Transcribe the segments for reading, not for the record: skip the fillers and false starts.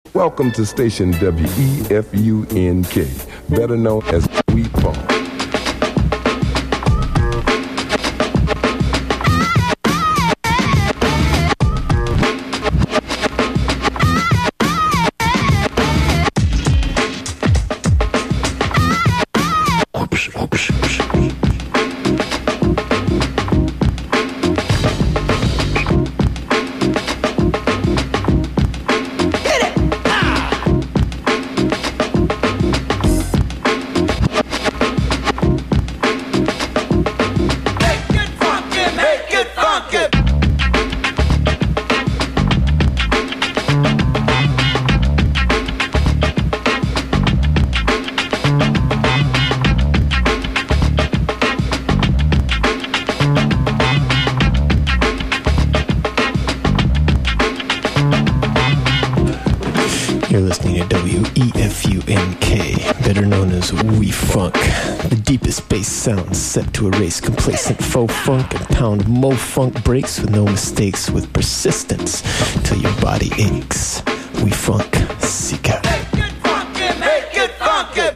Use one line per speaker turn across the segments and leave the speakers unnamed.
Welcome to station WEFUNK, better known as We Funk.
You're listening to WEFUNK, better known as We Funk. The deepest bass sounds set to erase complacent faux funk and pound mo funk breaks with no mistakes, with persistence till your body aches. We Funk, seek out.
Make it funky, make it funky.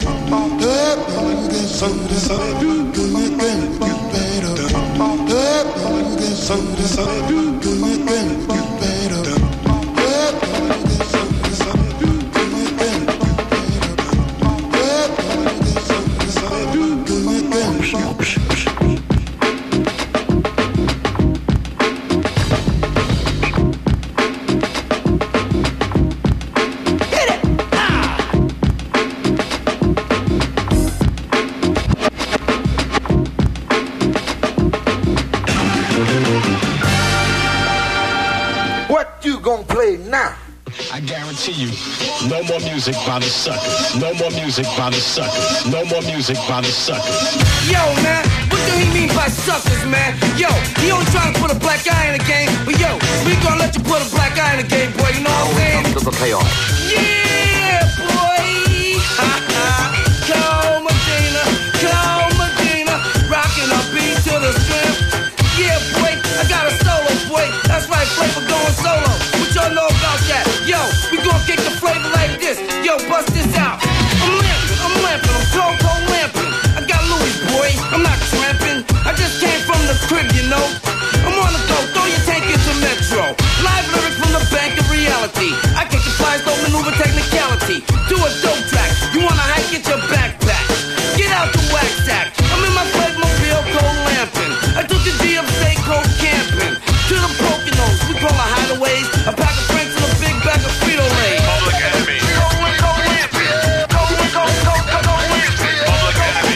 I guarantee you, no more music by the suckers. No more music by the suckers. No more music by the suckers.
Yo, man, what do he mean by suckers, man? Yo, he only trying to put a black eye in the game, but yo, we gonna let you put a black eye in the game, boy. You know what I'm saying?
Comes to the payoff.
Yeah, boy. Call Medina, rocking our beat to the strength. Yeah, boy, I got a solo, boy. That's right, Flavor going solo. What y'all know about that? Yo, we gon' kick the flavor like this. Yo, bust this out. I'm lamping, I'm cold lamping. I got Louis, boy, I'm not tramping. I just came from the crib, you know. I'm on the go, throw your tank into Metro. Live lyrics from the bank of reality. I kick the flies, don't maneuver technicality. Do a dope track, you wanna hike, get your backpack. Get out the wax sack. I'm in my Flavmobile, cold lamping. I took the G up, stay cold camping. To the Poconos, we call the hideaways. A pack of Franks and a big bag of Frito-Lay.
Public Enemy.
Cold lamping. Cold lamping.
Public Enemy.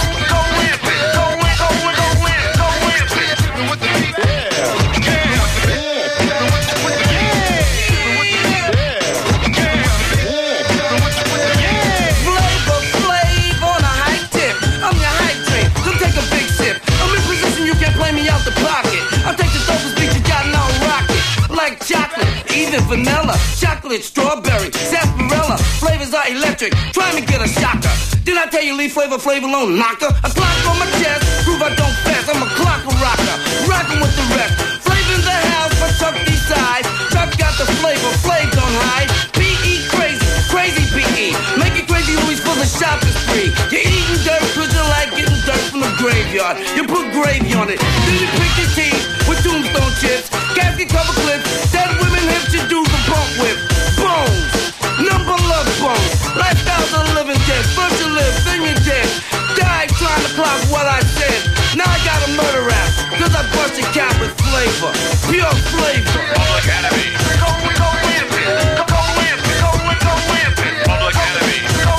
Flavor on a high tip. I'm your hype train. Come take a big sip. I'm in position, you can't play me out the pocket. I'll take the dopest beat you got and I'll rock it. Like chocolate, even vanilla, chocolate, strawberry, sarsaparilla. Flavors are electric. Try me get a shocker. Did I tell you leave flavor alone, knocker? A clock on my chest, prove I don't fast. I'm a clock rocker, rocking with the rest. Flavor in the house, but Chuck decides. Chuck got the flavor, don't hide. P.E. crazy P.E. Make it crazy, Louis, for the shopping spree. You're eating dirt, cause you like getting dirt from the graveyard. You put gravy on it, then you pick your teeth with tombstone chips. Casket cover clips, dead women hips you do the bump with. Bones, number love bones. Lifestyles of living dead. First you live, then you dead. Die trying to clock what I said. Now I got a murder rap, cause I bust your cap with flavor. Pure flavor.
Public Enemy. Public Enemy. Public Enemy.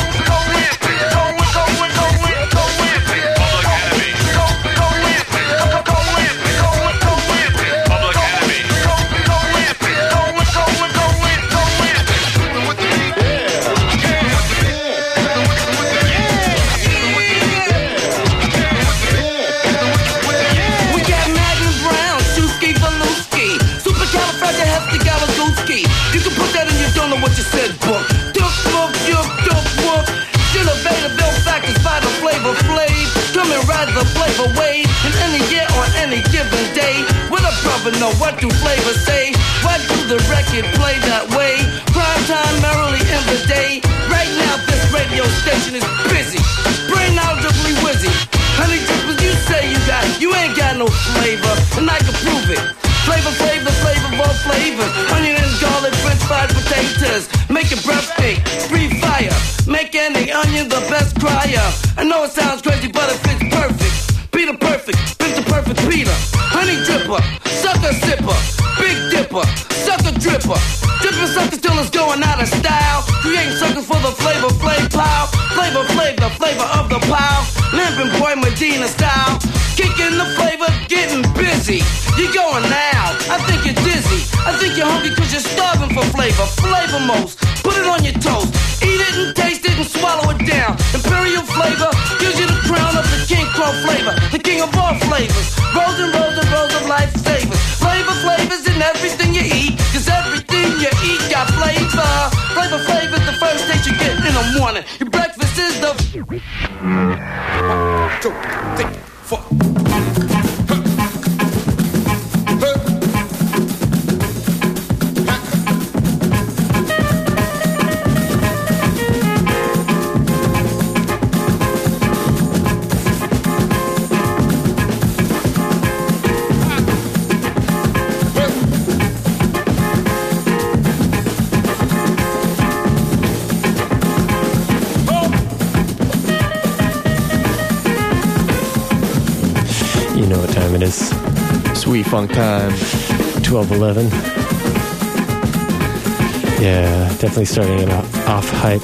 We got Magnum Brown, Shusky Valuski, Supercalifragilisticexpialidocious. You can put that in your don't know what you said book. Duck whoop. Still available factors by the flavor Flav. Come and ride the flavor wave. In any year on any given day. What a brother know, what do flavors say? Why do the record play that way? Prime time, Maryland. station is busy. Brain knowledgeably wizzy. Honey drippers, you ain't got no flavor, and I can prove it. Flavor of all flavors. Onion and garlic, french fried potatoes. Make your breath stink, breathe fire. Make any onion the best crier. I know it sounds crazy, but it fits perfect. Peter perfect, Mr. Perfect Peter. Honey dripper, sucker sipper. Big dipper, sucker dripper. Dripping suckers till it's going out of style. Creating suckers for the flavor pile. Flavor of the pile. Limping boy Medina style. Kicking the flavor, getting busy. You going now, I think you're dizzy. I think you're hungry cause you're starving for flavor. Flavor most, put it on your toast. Eat it and taste it and swallow it down. Imperial flavor gives you the crown of the King Crow flavor. The king of all flavors. Rows and rows and rows of lifesavers. Flavors in everything you eat. Cause everything you eat got flavor. Flavor's the first taste you get in the morning. Your breakfast is the 1, 2, 3, 4.
You know what time it is.
Sweet funk time.
12:11. Yeah, definitely starting it off hype.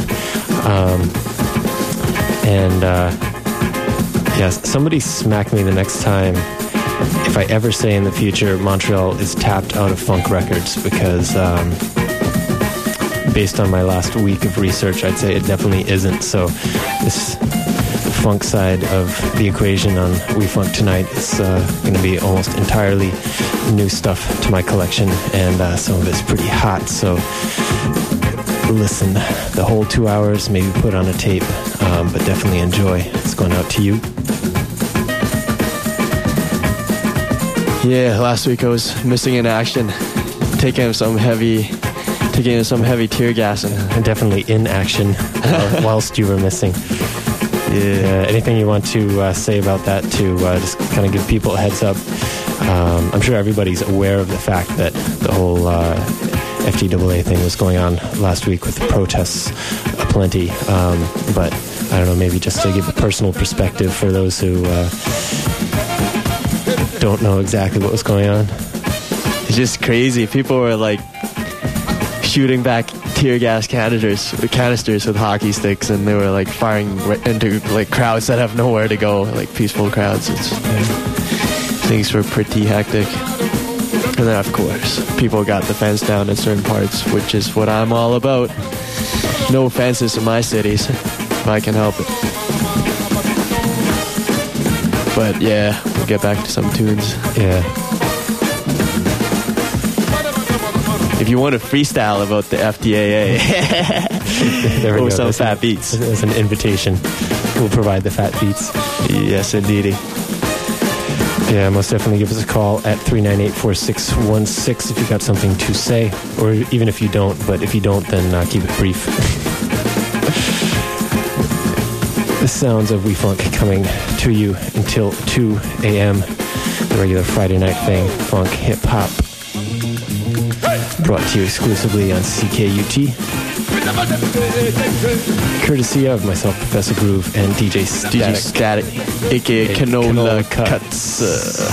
Somebody smack me the next time if I ever say in the future Montreal is tapped out of funk records, because based on my last week of research, I'd say it definitely isn't. So this funk side of the equation on We Funk tonight is going to be almost entirely new stuff to my collection, and some of it's pretty hot, so listen the whole 2 hours, maybe put on a tape, but definitely enjoy. It's going out to you.
Yeah, last week I was missing in action, taking some heavy tear gas,
and definitely in action whilst you were missing. Yeah. Anything you want to say about that to just kind of give people a heads up? I'm sure everybody's aware of the fact that the whole FTAA thing was going on last week with the protests aplenty. But I don't know, maybe just to give a personal perspective for those who don't know exactly what was going on.
It's just crazy. People were like shooting back tear gas canisters with hockey sticks, and they were like firing into like crowds that have nowhere to go, like peaceful crowds. Things were pretty hectic. And then of course people got the fence down in certain parts, which is what I'm all about. No fences in my cities if I can help it. But yeah, we'll get back to some tunes.
Yeah.
If you want to freestyle about the FTAA,
there we go.
Some fat beats.
There's an invitation. We'll provide the fat beats.
Yes, indeedy.
Yeah, most definitely give us a call at 398-4616 if you've got something to say, or even if you don't. But if you don't, then keep it brief. The sounds of We Funk coming to you until 2 a.m. The regular Friday night thing, funk, hip-hop. Brought to you exclusively on CKUT. Courtesy of myself, Professor Groove, and DJ Static,
a.k.a. Canola Cuts.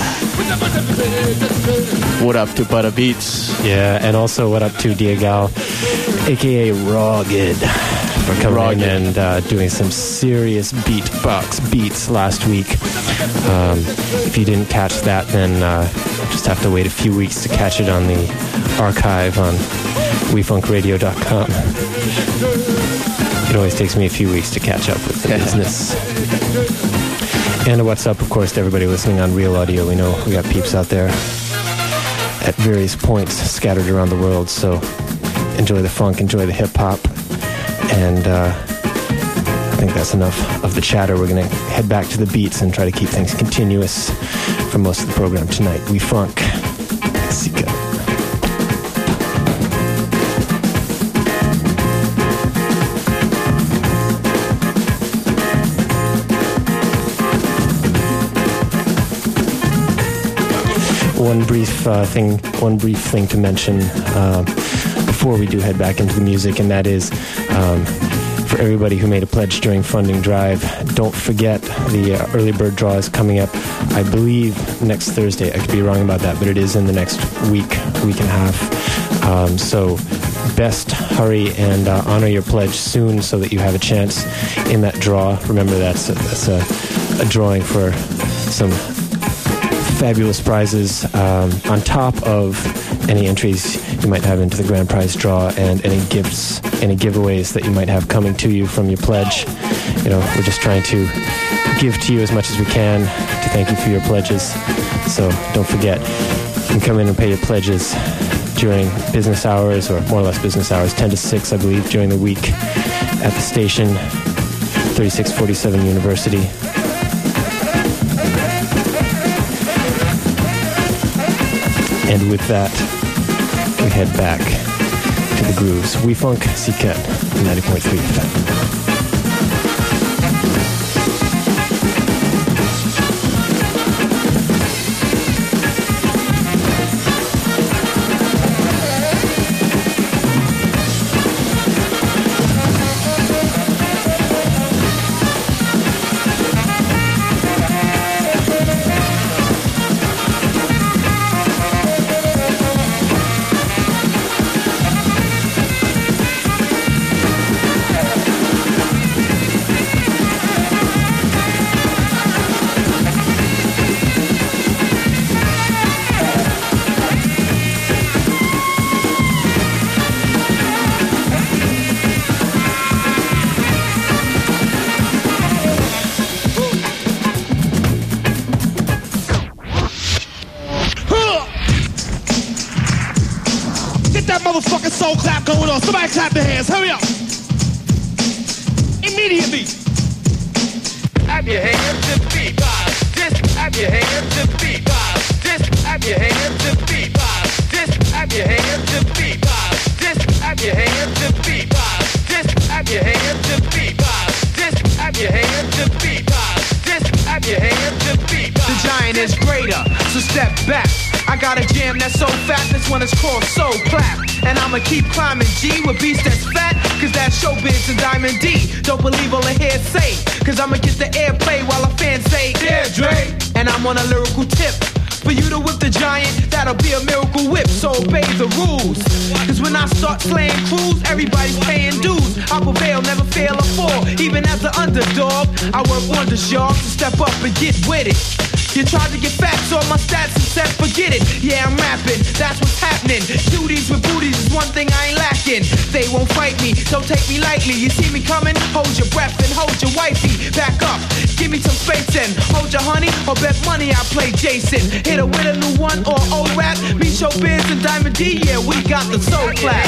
What up to Butter Beats?
Yeah, and also what up to Diagal, a.k.a. Rawgid, for coming in and doing some serious beatbox beats last week. If you didn't catch that, then just have to wait a few weeks to catch it on the archive on wefunkradio.com. It always takes me a few weeks to catch up with the business. And what's up, of course, to everybody listening on Real Audio. We know we got peeps out there at various points scattered around the world, so enjoy the funk, enjoy the hip-hop, and I think that's enough of the chatter. We're going to head back to the beats and try to keep things continuous for most of the program tonight. We Funk. Mexico. one brief thing to mention before we do head back into the music, and that is for everybody who made a pledge during Funding Drive, don't forget the early bird draw is coming up, I believe, next Thursday. I could be wrong about that, but it is in the next week and a half. So best hurry and honor your pledge soon so that you have a chance in that draw. Remember, that's a drawing for some fabulous prizes on top of any entries you might have into the grand prize draw and any gifts, any giveaways that you might have coming to you from your pledge. You know, we're just trying to give to you as much as we can to thank you for your pledges. So don't forget, you can come in and pay your pledges during business hours, or more or less business hours, 10 to 6, I believe, during the week at the station, 3647 University. And with that, we head back to the grooves. We Funk, Siket, 90.3 FM.
Motherfucking soul clap going on. Somebody clap their hands. Hurry up. Immediately.
Clap your hands to beat. Just clap your hands to beat. Just clap your hands to beat. Just clap your hands to beat. Just clap your hands to beat. Just clap your hands to beat. Just clap your hands to beat. Just clap your hands to beat.
The giant is greater, so step back. I got a jam that's so fat, this one is called Soul Clap. And I'ma keep climbing G with beats that's fat, cause that's Showbiz and Diamond D. Don't believe all the hearsay, cause I'ma get the airplay while a fan say, yeah, Dre. And I'm on a lyrical tip. For you to whip the giant, that'll be a miracle whip, so obey the rules. Cause when I start slaying crews, everybody's paying dues. I prevail, never fail or fall, even as an underdog. I work wonders, y'all, to step up and get with it. You tried to get facts on my stats and said forget it. Yeah, I'm rapping, that's what's happening. Cuties with booties is one thing I ain't lacking. They won't fight me, don't take me lightly. You see me coming? Hold your breath and hold your wifey. Back up, give me some space and hold your honey, or bet money I play Jason. Hit her with a new one or old rap. Me, Showbiz and Diamond D, yeah, we got the soul clap.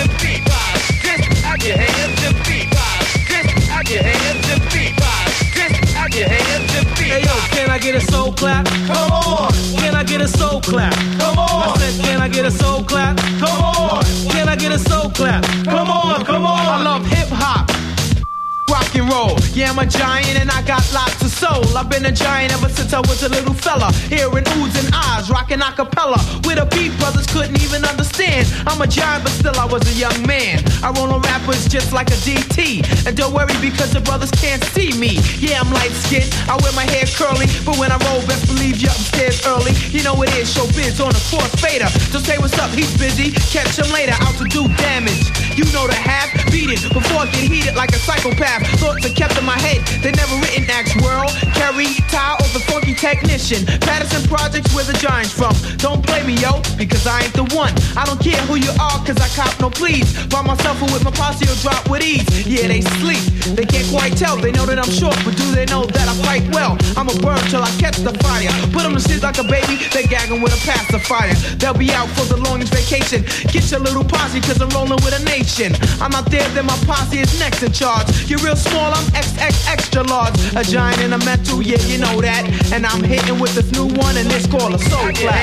Just clap your hands to beat. Just clap your hands to beat. Just clap your hands to beat.
Hey yo, can I get a soul clap?
Come on.
Can I get a soul clap?
Come on.
I said, can I get a soul clap?
Come on.
Can I get a soul clap?
Come on, come on.
I love hip hop, rock and roll. Yeah, I'm a giant and I got lots of soul. I've been a giant ever since I was a little fella. Hearing oohs and ahs, rocking a cappella. With a beat brothers couldn't even understand. I'm a giant but still I was a young man. I roll on rappers just like a DT. And don't worry because the brothers can't see me. Yeah, I'm light skinned, I wear my hair curly. But when I roll, best believe you're upstairs early. You know it is Showbiz on a crossfader. So say what's up, he's busy. Catch him later, out to do damage. You know the half, beat it before I get heated like a psychopath. Thoughts are kept in my head, they never written Axe World. Carry, Ty, or the funky technician. Patterson Projects, where the giant's from. Don't play me, yo, because I ain't the one. I don't care who you are, cause I cop no please. By myself or with my posse, will drop with ease. Yeah, they sleep, they can't quite tell. They know that I'm short, but do they know that I fight well? I'm a burn till I catch the fire. Put them to sleep like a baby, they gagging with a pacifier. They'll be out for the longest vacation. Get your little posse, cause I'm rolling with a nation. I'm not there, then my posse is next in charge. You're real small, I'm XX extra large. A giant in a mental, yeah, you know that. And I'm hitting with this new one, and it's called a soul clap.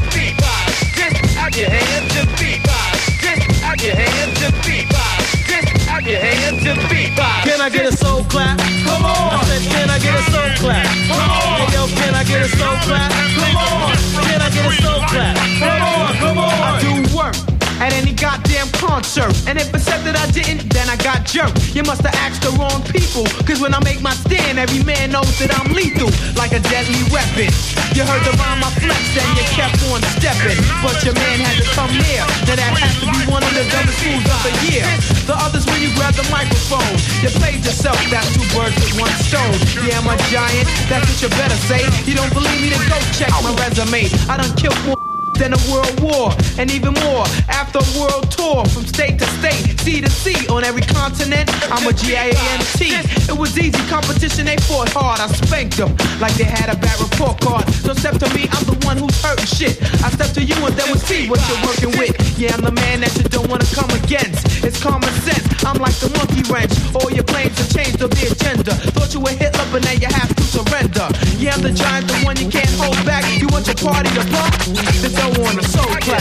Just clap your hands to beat. Just clap your hands to beat. Just clap your hands to beat.
Can I get a soul clap?
Come on.
I said, can I get a soul clap?
Come on.
Hey yo, can I get a soul clap?
Come on.
Can I get a soul clap?
clap. Come on.
I do work at any goddamn concert, and if it said that I didn't, then I got jerked. You must have asked the wrong people, cause when I make my stand, every man knows that I'm lethal, like a deadly weapon. You heard the rhyme I flexed and you kept on stepping, but your man had to come near. Now that has to be one of the dumbest fools of the year. The others when you grab the microphone, you played yourself, that's two birds with one stone. Yeah, I'm a giant, that's what you better say. You don't believe me, then go check my resume. I done killed more than a world war, and even more after a world tour from state to state, sea to sea, on every continent. I'm a GIANT. It was easy competition, they fought hard. I spanked them like they had a bad report card. So step to me, I'm the one who's hurting shit. I step to you and then we'll see what you're working with. Yeah, I'm the man that you don't want to come against. It's common sense, I'm like the monkey wrench. All your plans have changed of the agenda. Thought you were Hitler, but now you have to surrender. Yeah, I'm the giant, the one you can't hold back. You want your party to pump? Then throw on the soul clap.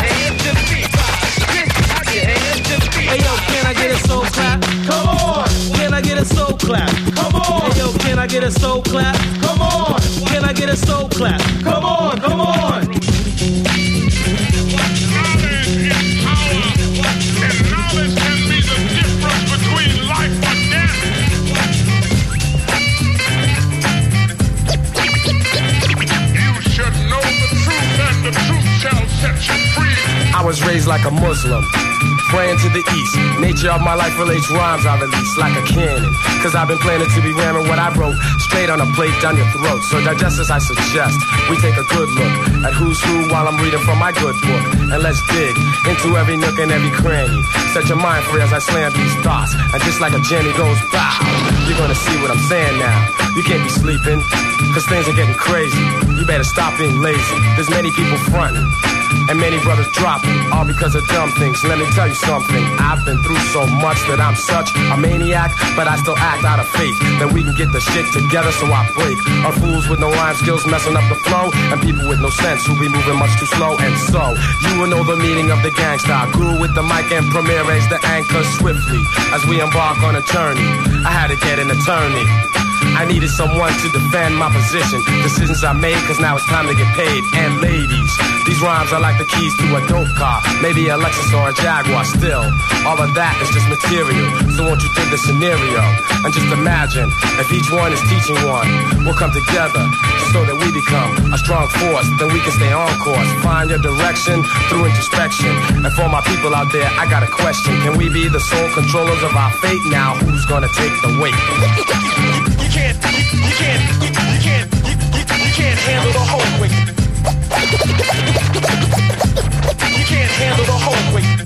Hey yo, can I get a soul clap? Come on. Can I get a soul clap? Come on. Hey yo, can I get a soul clap? Come on. Can I get a soul clap? Come on, come on.
Knowledge can be the difference between life and death. You should know the truth, and the truth shall set you free.
I was raised like a Muslim, praying to the east. Nature of my life relates rhymes I release like a cannon. Cause I've been planning to be ramming what I wrote straight on a plate down your throat. So digest as I suggest, we take a good look at who's who while I'm reading from my good book. And let's dig into every nook and every cranny. Set your mind free as I slam these thoughts. And just like a jammy goes bow, you're gonna see what I'm saying now. You can't be sleeping, cause things are getting crazy. You better stop being lazy. There's many people fronting and many brothers dropping, all because of dumb things. Let me tell you something, I've been through so much that I'm such a maniac, but I still act out of faith that we can get the shit together, so I break on fools with no rhyme skills messing up the flow, and people with no sense who be moving much too slow. And so, you will know the meaning of the gangsta. I grew with the mic and Premier raised the anchor swiftly as we embark on a journey. I had to get an attorney. I needed someone to defend my position. Decisions I made, cause now it's time to get paid. And ladies, these rhymes are like the keys to a dope car, maybe a Lexus or a Jaguar. Still, all of that is just material. So won't you think the scenario and just imagine if each one is teaching one. We'll come together so that we become a strong force. Then we can stay on course. Find your direction through introspection. And for my people out there, I got a question. Can we be the sole controllers of our fate? Now who's gonna take the weight?
You can't handle the whole weight. You can't handle the whole weight.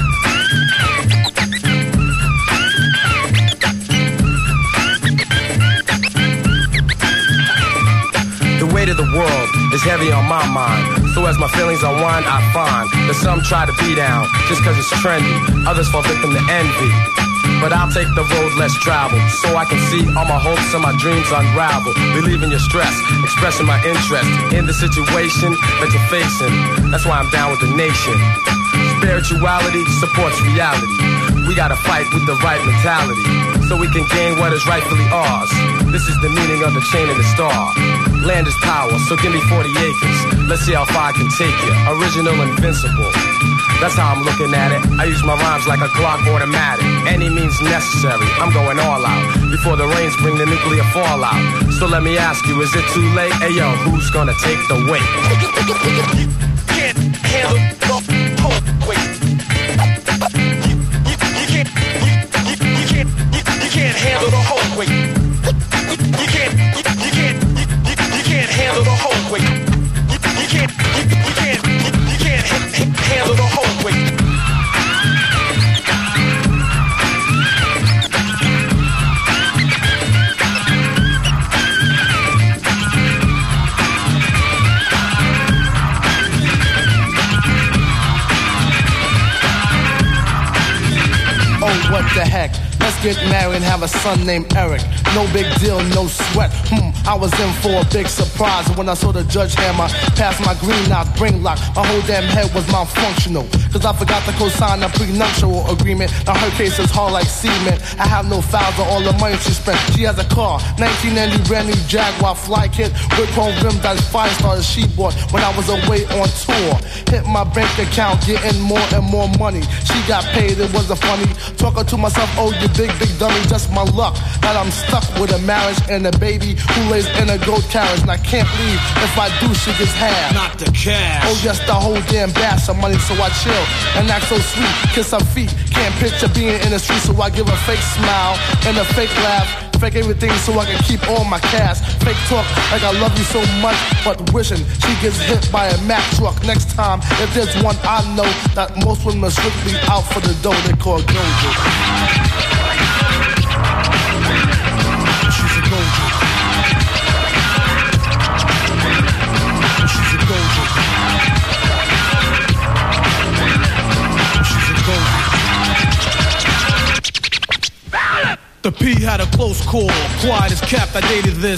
The weight of the world is heavy on my mind. So as my feelings unwind, I find that some try to be down just cause it's trendy. Others fall victim to envy. But I'll take the road less traveled, so I can see all my hopes and my dreams unravel. Relieving your stress, expressing my interest in the situation that you're facing. That's why I'm down with the nation. Spirituality supports reality. We gotta fight with the right mentality, so we can gain what is rightfully ours. This is the meaning of the chain and the star. Land is power, so give me 40 acres. Let's see how far I can take you. Original, invincible. That's how I'm looking at it. I use my rhymes like a Glock automatic. Any means necessary, I'm going all out. Before the rains bring the nuclear fallout. So let me ask you, is it too late? Hey yo, who's gonna take the weight?
You can't handle the whole weight. You can't handle the whole weight. You can't handle the whole weight. You can't handle the whole weight.
Let's get married and have a son named Eric. No big deal, no sweat. I was in for a big surprise when I saw the judge hammer past my green knock, brain lock. My whole damn head was malfunctional, cause I forgot to co-sign a prenuptial agreement. Now her case is hard like cement. I have no files of all the money she spent. She has a car, 1990 brand new Jaguar fly kit with chrome rim that's 5-star she bought when I was away on tour. Hit my bank account, getting more and more money. She got paid, it wasn't funny. Talking to myself, oh you big dummy, just my luck that I'm stuck with a marriage and a baby who lays in a gold carriage. And I can't leave, if I do she gets half.
Not the cash.
Oh yes, the whole damn bash of money, so I chill and act so sweet. Kiss her feet, can't picture being in the street, so I give a fake smile and a fake laugh. Fake everything so I can keep all my cash. Fake talk like I love you so much, but wishing she gets hit by a Mack truck. Next time, if there's one I know that most women are strictly out for the dough, they call Gojo. She's a Gojo. She's a Gojo. She's a Gojo.
The P had a close call, quiet as kept, I dated this.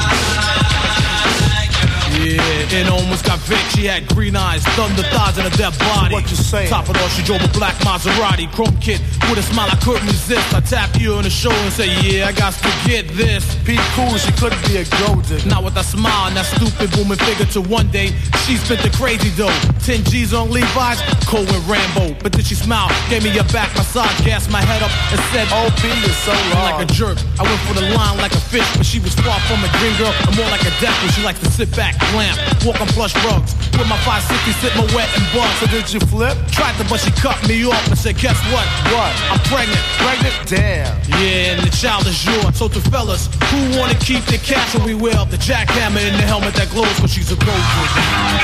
Yeah, and almost got Vic. She had green eyes, thunder thighs, and a dead body.
What you saying?
Top it off, she drove a black Maserati, chrome kit with a smile I couldn't resist. I tapped you on the shoulder and say, yeah, I got to get this.
Be cool, she couldn't be a gold digger.
Not with that smile and that stupid booming figure. To one day, she spent the crazy dough. 10 G's on Levi's, cold with Rambo. But then she smiled, gave me a back massage, gassed my head up, and said,
oh, B is so long.
Like a jerk, I went for the line like a fish, but she was far from a green girl, and more like a death when she likes to sit back, glamp, walk on plush rugs. With my 560, sit my wet and bug.
So did you flip?
Tried to, but she cut me off and said, guess what?
What?
I'm pregnant.
Pregnant? Damn.
Yeah, and the child is yours. So to fellas who wanna keep the cash, we will the jackhammer in the helmet that glows, cause she's a gold digger.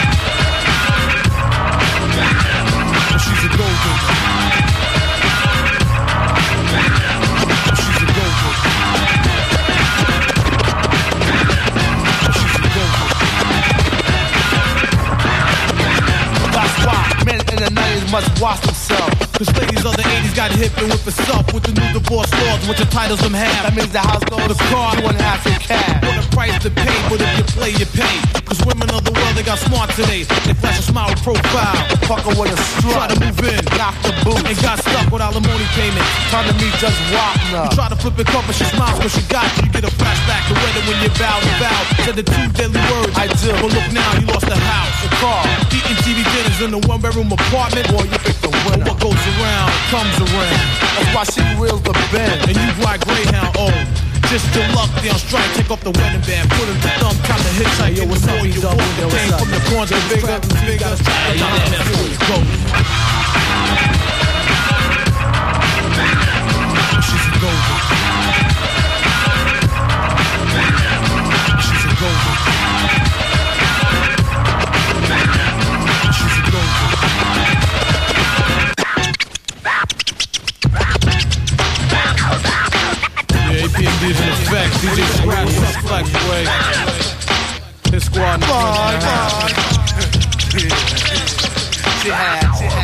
She's a gold digger. She's a gold digger. She's a gold digger. That's why men in the 90s must watch themselves. Cause ladies of the 80s got hip and whip itself with the new divorce laws, which the titles them have.
That means the house goes
the car,
you wouldn't have to cash.
What a price to pay, but if you play, you pay. Cause women of the world, they got smart today. They flash a smile profile.
Fucker with a strut.
Try to move in,
knock the boots.
And got stuck with alimony payments.
Time to meet just Wapner.
You try to flip it up, but she smiles cause she got you. You get a flashback to weather when you bow to vow. Said the two deadly words.
I do.
But look now, you lost the house,
the car.
Eating TV dinners in the one-bedroom apartment.
Boy, you picked the winner.
What goes around comes around.
That's why she reels the bend.
And you ride Greyhound, oh. Just good luck, they on strike, take off the wedding band, put in the thumb, time to hitchhike. Yo, what's up, you walk the thing from the corners to the bigger, bigger, go. She's a golden. She's a golden. She's a golden. APMD's in effect. DJ Scratch on flex, boy. His squad.
She had.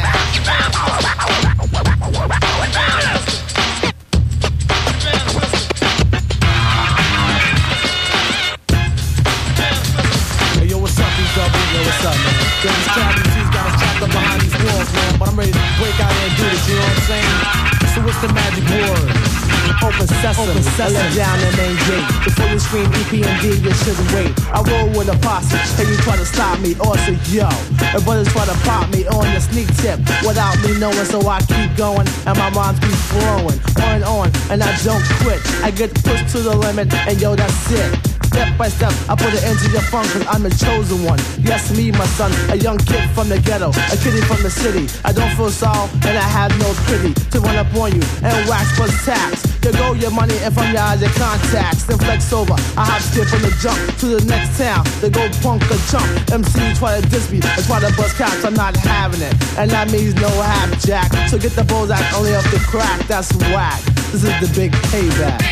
Hey, yo, what's up, B-Double? Yo, what's up, man? Yo, this Travis T's got us trapped up behind these walls, man. But I'm ready to break out here and do this, you know what I'm saying? So what's the magic word?
Open sesame, let down the main gate. Before you scream EPMD, you shouldn't wait. I roll with a posse, and you try to stop me, or say yo. And brothers try to pop me on the sneak tip without me knowing, so I keep going, and my rhymes keep flowing on, and I don't quit. I get pushed to the limit, and yo, that's it. Step by step, I put it into your funk, cause I'm the chosen one. Yes, me, my son, a young kid from the ghetto, a kiddie from the city. I don't feel sorrow, and I have no pity to run up on you and wax plus tax. You go your money and from your eyes your contacts. Then flex over, I hop, skip, and the jump to the next town. They go punk or jump. MC try to diss me and try to bust caps. I'm not having it, and that means no half jack. So get the bullseye only off the crack. That's whack. This is the big payback.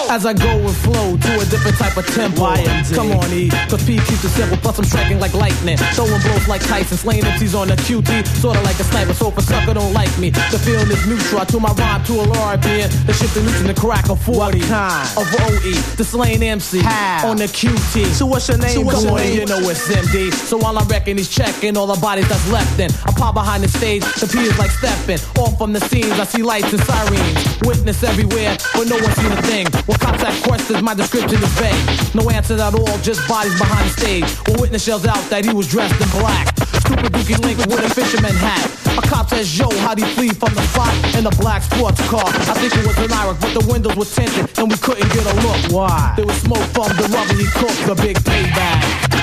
as I go and flow to a different type of tempo. Come on, E, cause P keeps it simple, plus I'm striking like lightning, throwing blows like Tyson, slaying MCs on the QT, sorta like a sniper, so if a sucker don't like me, the feeling is neutral. I tune my rhyme to a RPN, the shit the neutral, the crack of 40 of OE, the slaying MC on the QT.
So what's your name?
Come on, you know it's MD. So while I'm wrecking, he's checking all the bodies that's left in. I pop behind the stage, the P is like stepping off from the scenes. I see lights and sirens, witness everywhere, but no one seen a thing. When cops ask questions, my description is vague. No answers at all, just bodies behind the stage. When witness yells out that he was dressed in black, stupid Dookie Link with a fisherman hat. A cop says, yo, how'd he flee from the spot in a black sports car? I think it was an Iraq, but the windows were tinted and we couldn't get a look. Why? There was smoke from the rubber he cooked, the big payback.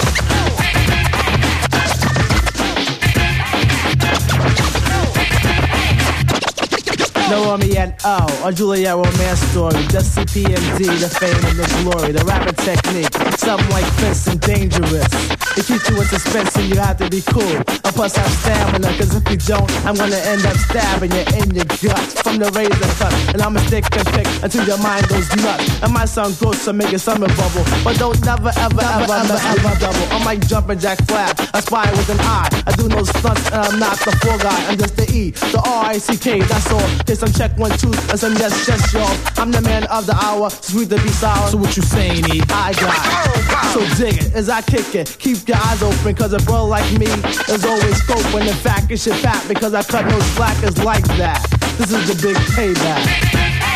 No me and O, a Juliet romance story. Just CPMD, the fame and the glory, the rapping technique, something like Fence and Dangerous. It keeps you in suspense and you have to be cool. And plus have stamina, cause if you don't, I'm gonna end up stabbing you in your guts from the razor cut. And I'ma stick and pick until your mind goes nuts. And my sound gross to make your stomach bubble. But don't never ever double. I'm like jumping Jack Flash, I spy with an eye. I do no stunts and I'm not the four guy. I'm just the E, the R-I-C-K, that's all. Some check 1, 2, and some yes, y'all. I'm the man of the hour, sweet to be sour.
So what you saying, E?
I got it. So dig it as I kick it. Keep your eyes open, cause a bro like me is always scoping. In fact, it should fat because I cut no slackers like that. This is the big payback.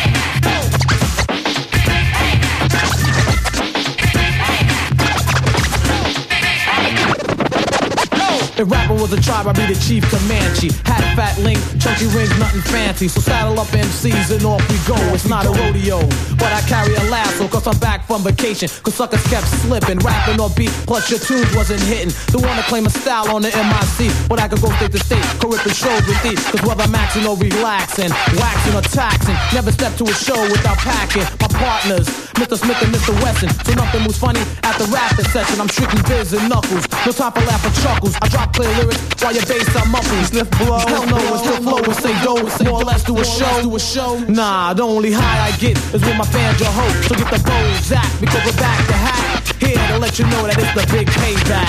If rapper was a tribe, I'd be the chief Comanche. Hat, fat link, chunky rings, nothing fancy. So saddle up MCs and off we go. It's not a rodeo, but I carry a lasso, cause I'm back from vacation. Cause suckers kept slipping, rapping on beat, plus your tunes wasn't hitting. The one to claim a style on the MIC, but I could go state to state, correct the shows with these. Cause whether I'm maxing or relaxing, waxing or taxing, never step to a show without packing. My partners, Mr. Smith and Mr. Wesson. So nothing was funny at the rapping session. I'm strictly biz and knuckles, no time for laugh or chuckles. I drop clear lyrics while your bass are muffled. Sniff blow, hell no, it's still flow and say do, more or less do a show. Nah, the only high I get is when my fans your hope. So get the bows out because we're back to hack. Here to let you know that it's the big payback.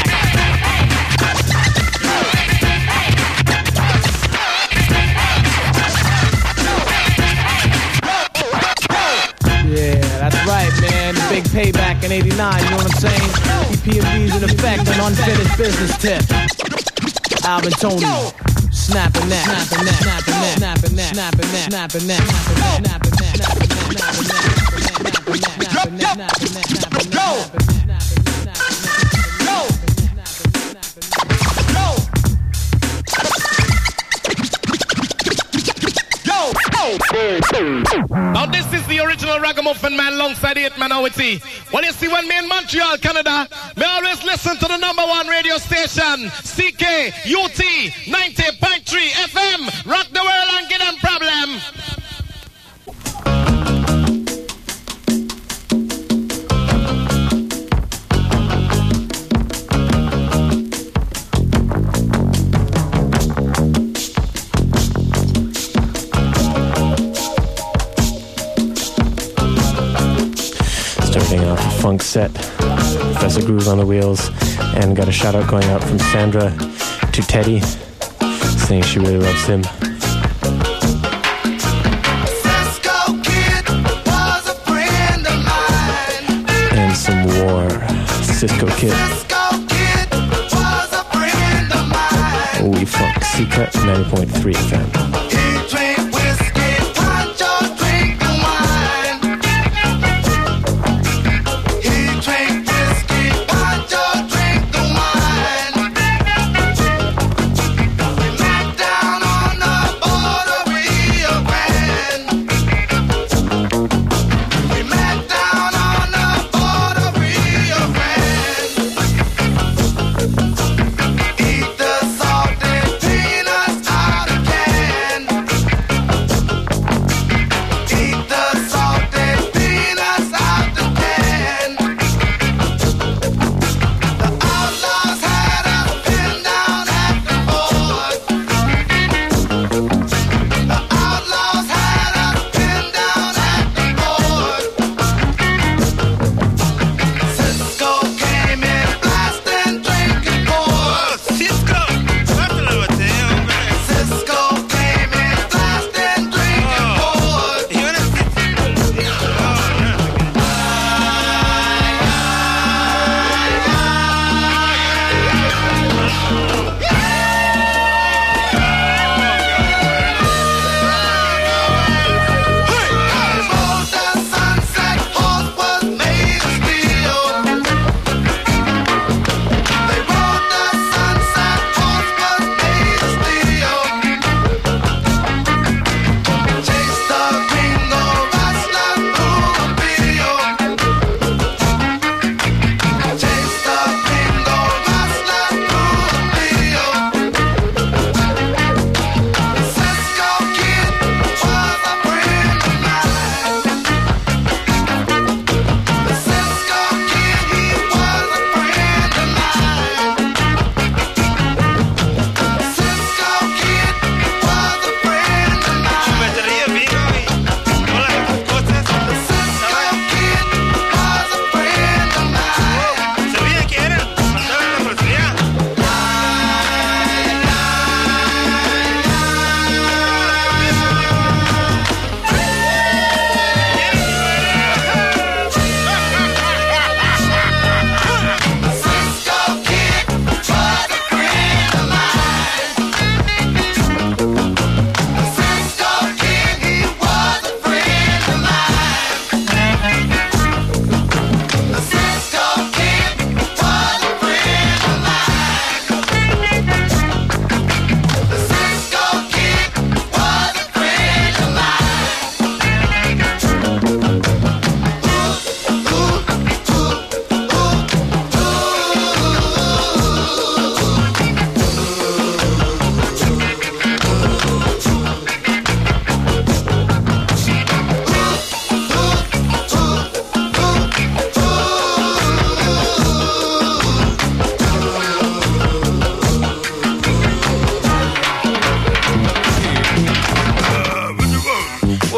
Yeah, that's right, man. The big payback in 89, you know what I'm saying? EPMD's in effect, an unfinished business tip. Alvin Tony, snapping that, snapping that, snapping that, snapping that, snapping that, snapping that, snapping that, snapping that, snapping that.
Now this is the original Ragamuffin Man alongside it man OT. Well, you see when me in Montreal, Canada, me always listen to the #1 radio station, CKUT 90.3 FM. Rock the world and get them problem.
Starting off a funk set, Professor Groove on the wheels, and got a shout out going out from Sandra to Teddy, saying she really loves him. And some War, Cisco Kid. We funk, C-Cut 90.3 FM.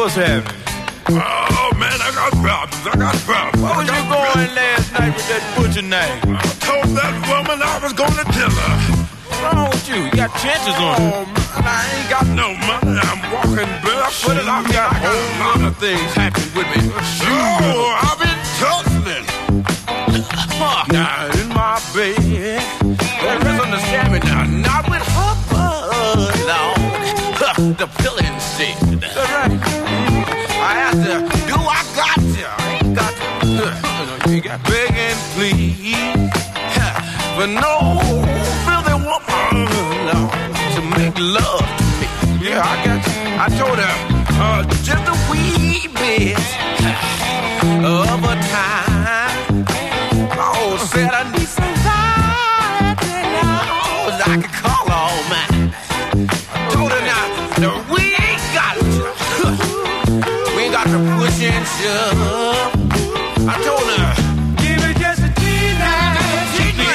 what's happening?
Oh, man, I got problems.
Where was you going last night with that butcher name?
I told that woman I was going to tell her.
What's wrong with you? You got chances on you.
Oh, man, I ain't got no money. I'm walking barefooted. I got a whole lot of things happening with me. Sure, I've been tussling. Now, in my bed.
Well, misunderstand me now. Not with her blood, Lord. The pilling stick. That's right. I have to do I got to. I ain't got to. You got beg and plead. But no filthy woman, Lord, to make love to me. Yeah, I got you. I told her just a wee bit of a time. Oh, said I need some time. I can call her all mine. I told her now, we ain't got to. We ain't got to push and shove. I told her, give me just a T-night.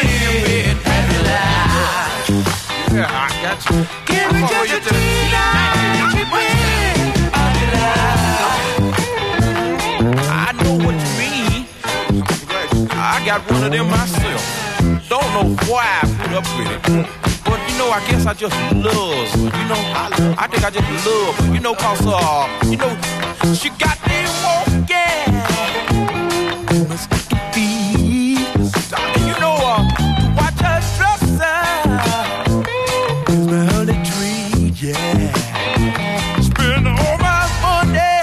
Yeah, I got you. Give me just a T-night. I know what you mean. I got one of them myself. Don't know why I put up with it. But you know, I guess I just love her. You know, I think I just love her. You know, cause you know, she got me walking. Must be. You know, watch her dress up. Smell the tree, yeah. Spend all my money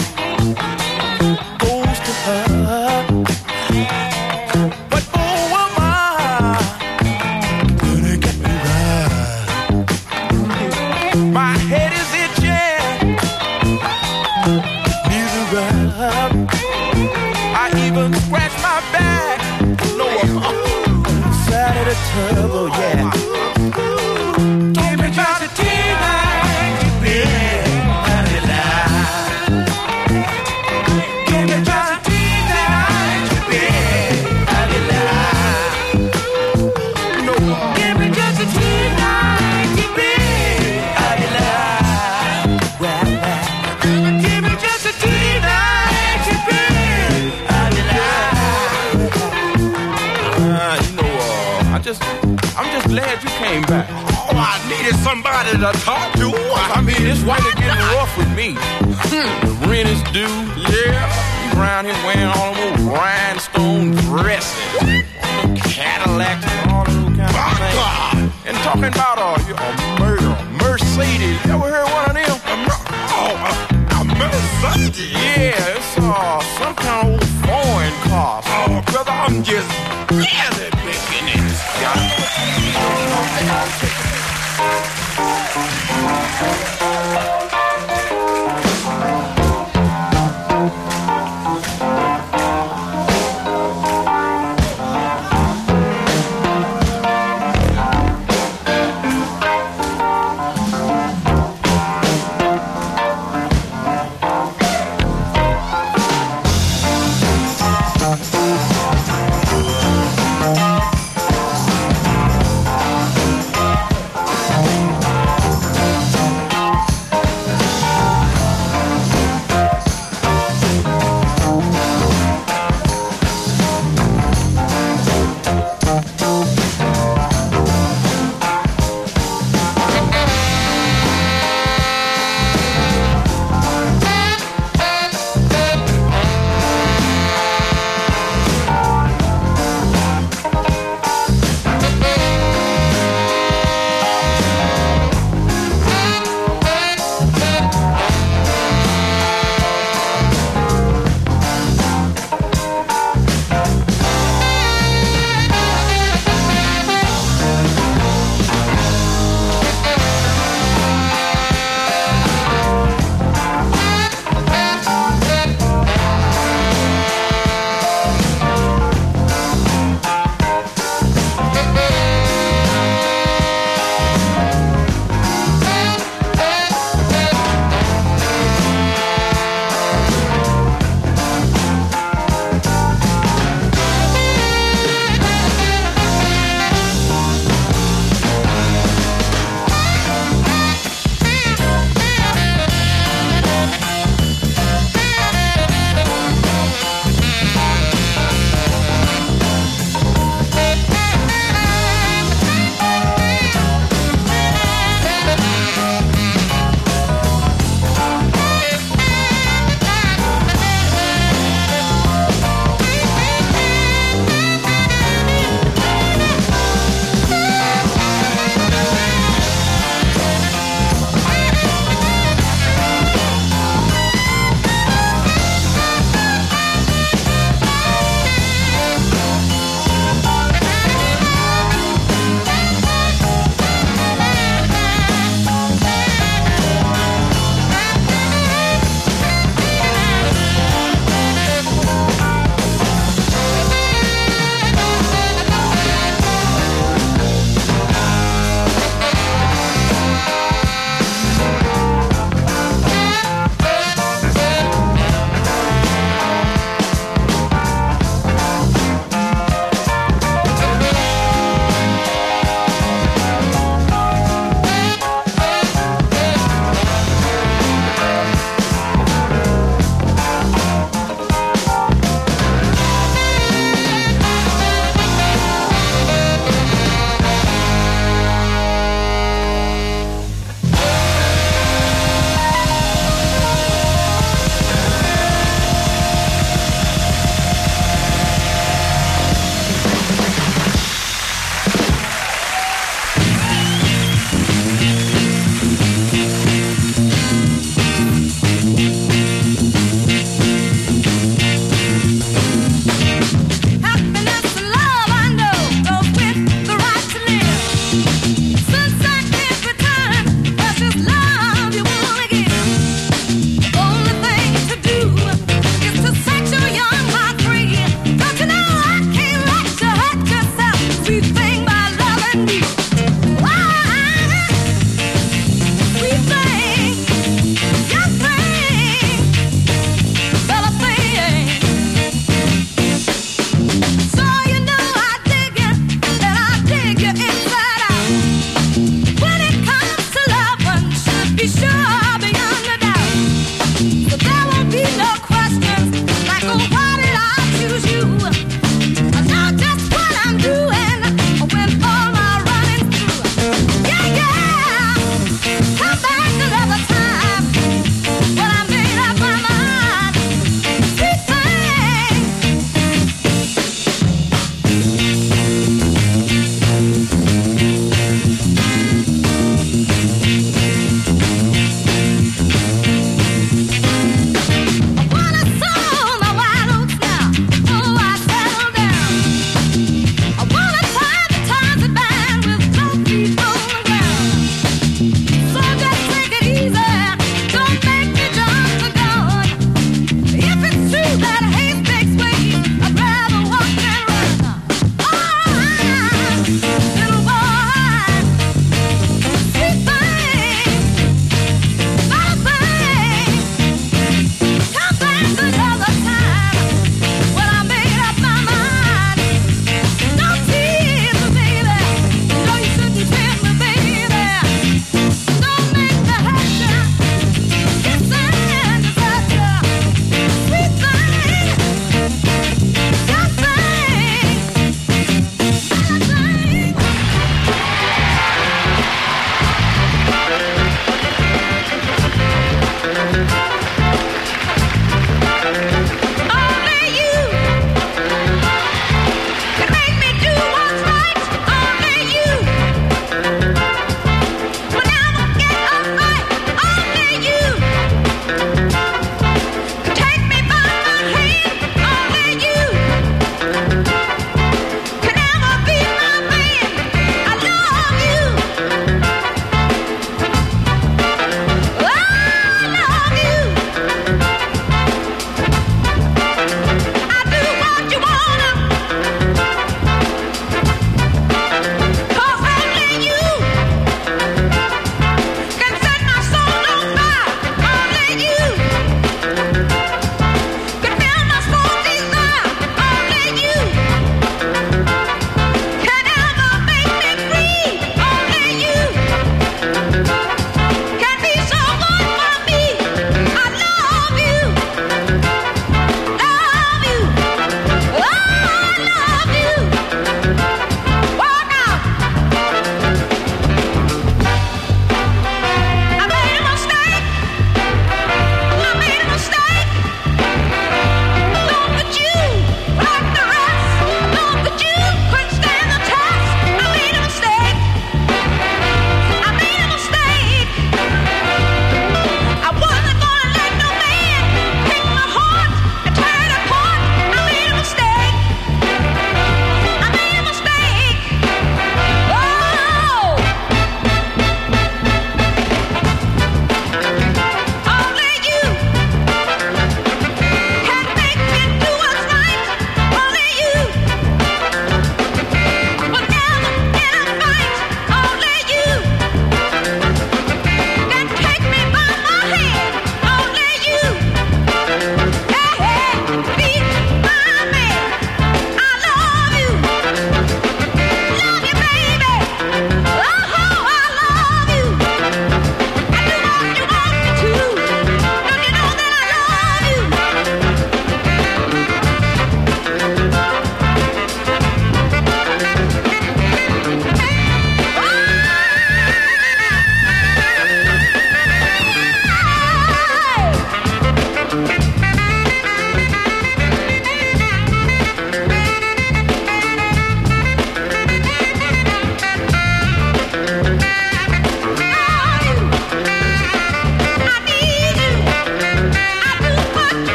goes to her. But oh, woman, gonna get me right. My head is itching, needs a rub. I even scratch my back. No, side of the turbo, yeah. Give me just a T-night, you big alive. Give me just a T-night, you big alive. No, give me just a T-night, you big alive. Give me just a T-night, you big alive. You know, I'm just glad you came back. Oh, I needed somebody to talk to. I mean, this weather getting rough with me. The rent is due. Yeah. You around here wearing all them old rhinestone dresses, Cadillacs and all those kind of things. And talking about a murder, Mercedes. You ever heard one of them? A Mercedes? Yeah, it's some kind of old foreign car. Oh, brother, I'm just really making it.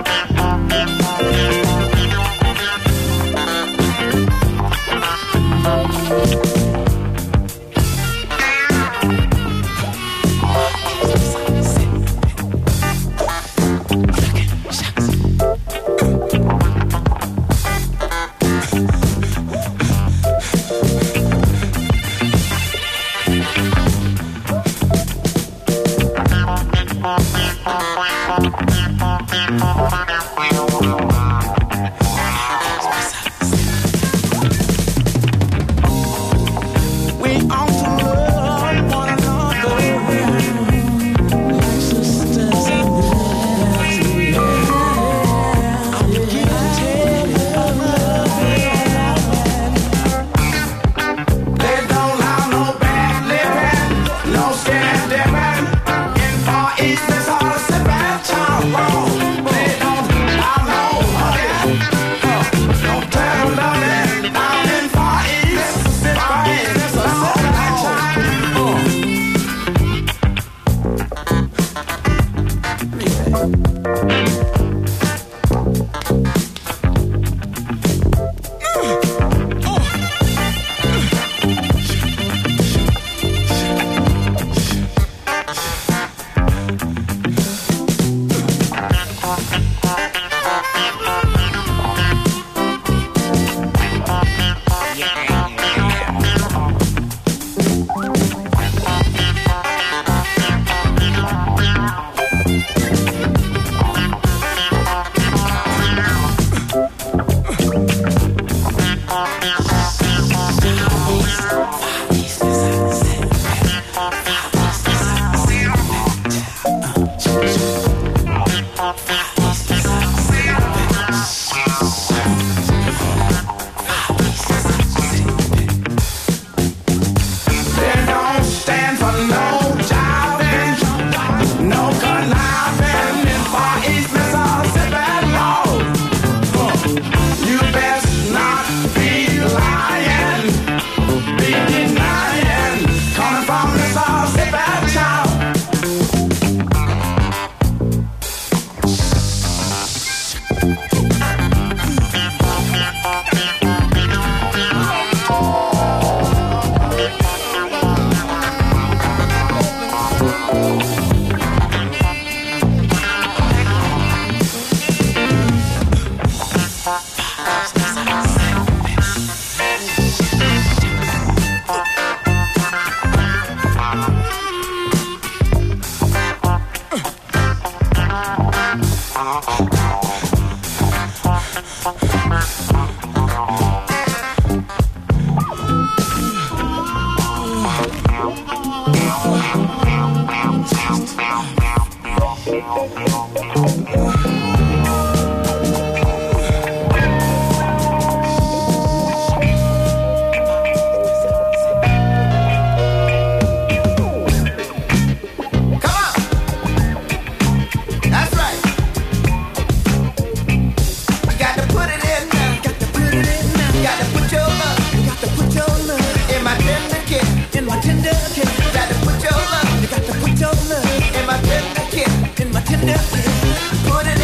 Put it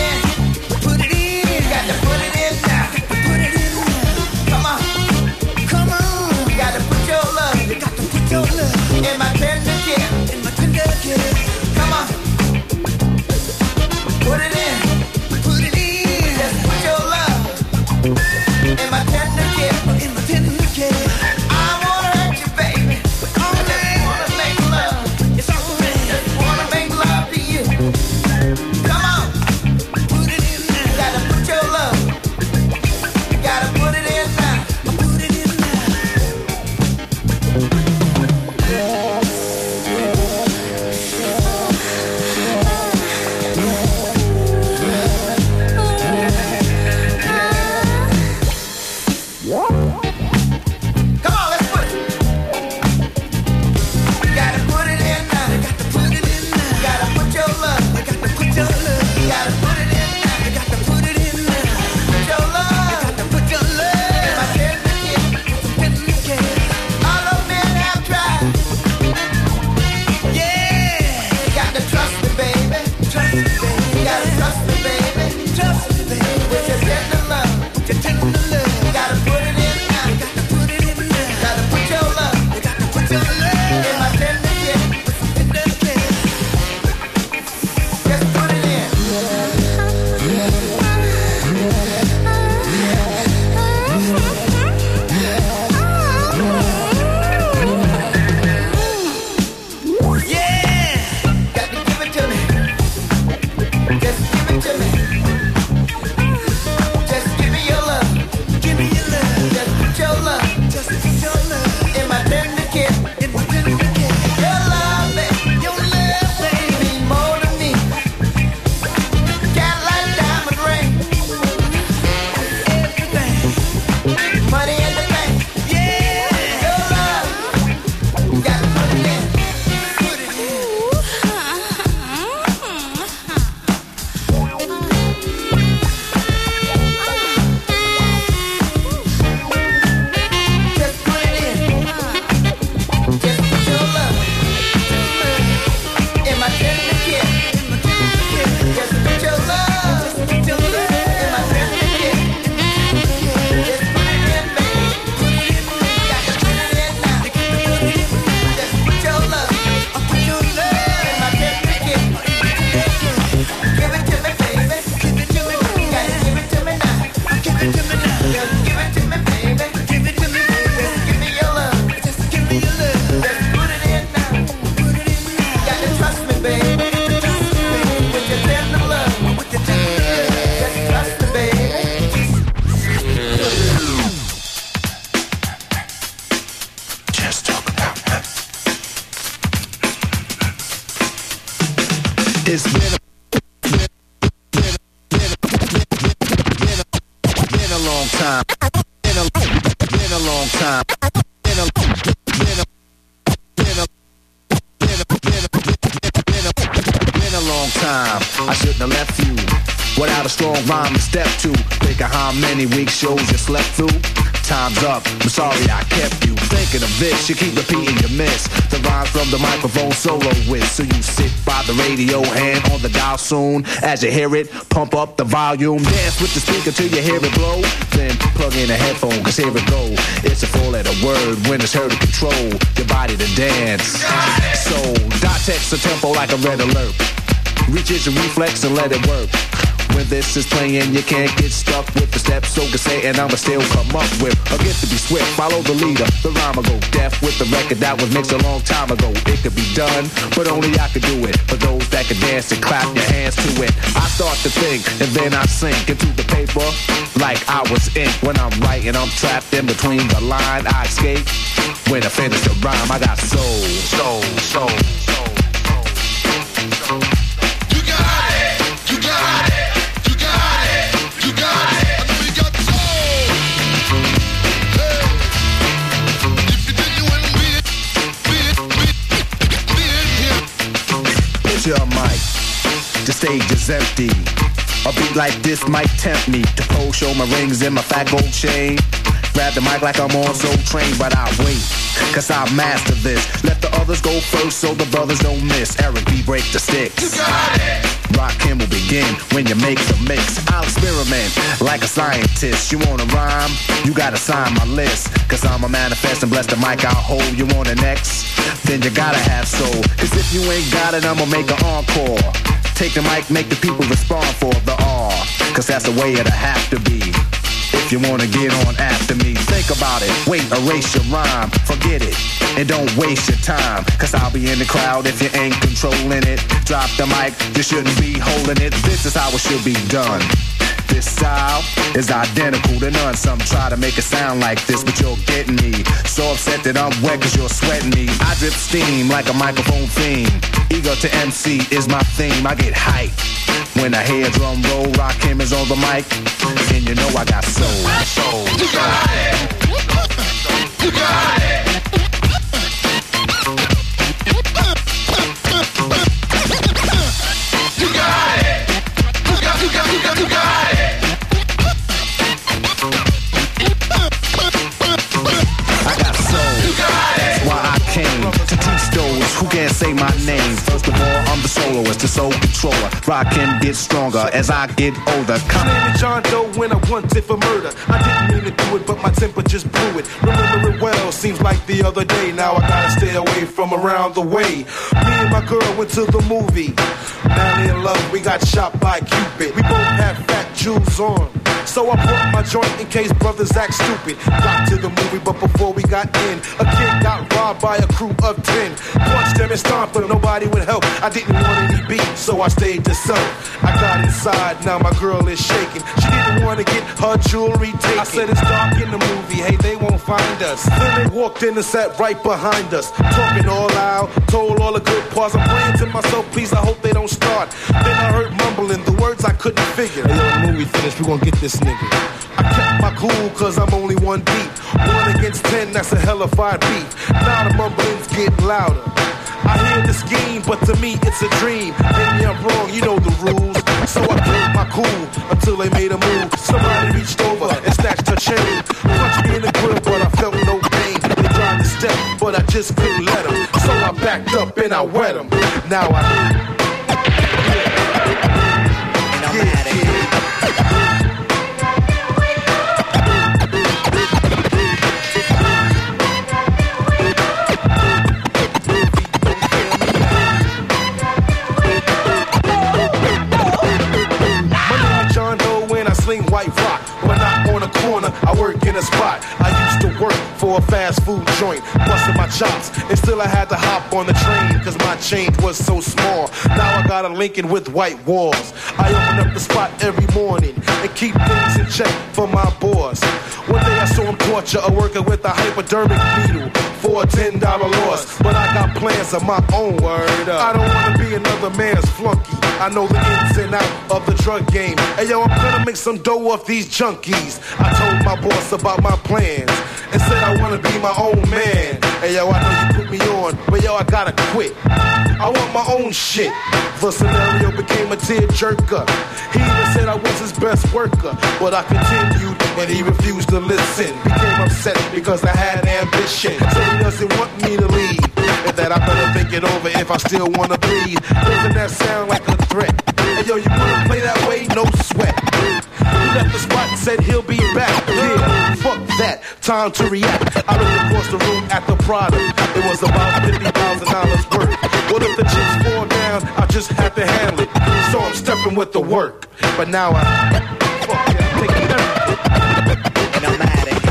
It's been a long time. Been a long time. Been a long time. I shouldn't have left you without a strong rhyme to step to. Think of how many weak shows you slept through. Time's up, I'm sorry I kept you thinking of this. You keep repeating your miss the rhymes from the microphone solo with. So you sit by the radio, hand on the dial soon. As you hear it, pump up the volume. Dance with the speaker till you hear it blow. Then plug in a headphone, cause here it go. It's a four-letter word when it's heard to control your body to dance. So dot text a tempo like a red alert. Reach your reflex and let it work. When this is playing, you can't get stuck with the steps. So can say, and I'ma still come up with a gift to be swift. Follow the leader, the rhyme will go deaf with the record that was mixed a long time ago. It could be done, but only I could do it. For those that can dance and clap your hands to it. I start to think, and then I sink into the paper like I was ink. When I'm writing, I'm trapped in between the line. I escape when I finish the rhyme. I got soul. Your mic, the stage is empty. A beat like this might tempt me to pose, show my rings and my fat gold chain. Grab the mic like I'm on Soul Train, but I wait, cause I master this. Let the others go first so the brothers don't miss. Eric B, break the sticks. You got it. Rockin' will begin when you make the mix. I'll experiment like a scientist. You wanna rhyme? You gotta sign my list. Cause I'm a manifest and bless the mic I'll hold. You want an X? Then you gotta have soul. Cause if you ain't got it, I'ma make an encore. Take the mic, make the people respond for the R. Cause that's the way it'll have to be. If you wanna get on after me, think about it. Wait, erase your rhyme, forget it. And don't waste your time, cause I'll be in the crowd if you ain't controlling it. Drop the mic, you shouldn't be holding it. This is how it should be done. This style is identical to none. Some try to make it sound like this, but you're getting me so upset that I'm wet cause you're sweating me. I drip steam like a microphone theme. Ego to MC is my theme. I get hype when I hear drum roll. Rakim is on the mic, and you know I got soul. You got it. You got it. You got it. You got it. I got soul. That's why I came to teach those who can't say my name. First of all, I'm the soloist, the soul control. controller. Rock him, get stronger as I get older.
My name is John Doe when I wanted for murder. I didn't mean to do it, but my temper just blew it. Remember it well, seems like the other day. Now I gotta stay away from around the way. Me and my girl went to the movie. Madly in love, we got shot by Cupid. We both had fat jewels on, so I brought my joint in case brothers act stupid. Got to the movie, but before we got in, a kid got robbed by a crew of 10. Punched them and stomped them, nobody would help. I didn't want any beat, so I stayed to self. I got inside, now my girl is shaking. She didn't want to get her jewelry taken. I said it's dark in the movie, hey, they won't find us. Then they walked in and sat right behind us, talking all loud, told all the good parts. I'm praying to myself, please, I hope they don't start. Then I heard mumbling, the words I couldn't figure. Hey, yo, the movie finished, we gonna get this nigga. I kept my cool, cause I'm only one deep. 1 against 10, that's a hellified beat. Now the mumblings get louder. I hear the scheme, but to me it's a dream. Maybe I'm wrong, you know the rules. So I kept my cool until they made a move. Somebody reached over and snatched her chain. Punched me in the grill, but I felt no pain. They tried to step, but I just couldn't let them. So I backed up and I wet them. Now I... White rock, but not on a corner. I work in a spot. I used to work for a fast food joint, busting my chops, and still I had to hop on the train because my change was so small. Now I got a Lincoln with white walls. I open up the spot every morning and keep things in check for my boss. One day I saw him torture a worker with a hypodermic needle for a $10 loss, but I got plans of my own. Word up. I don't want to be another man's flunky. I know the ins and out of the drug game. Hey yo, I'm gonna make some dough off these junkies. I told my boss about my plans and said I wanna be my own man. Hey yo, I know you put me on, but yo, I gotta quit. I want my own shit. The scenario became a tear-jerker. He even said I was his best worker, but I continued and he refused to listen. Became upset because I had ambition, so he doesn't want me to leave. And that I better think it over if I still wanna breathe. Doesn't that sound like a threat? Hey yo, you wanna play that way? No sweat. He left the spot and said he'll be back. Yeah, fuck that, time to react. I looked across the room at the product. It was about $50,000 worth. What if the chips fall down? I just have to handle it. So I'm stepping with the work. But now fuck it, I'm taking everything. And I'm mad at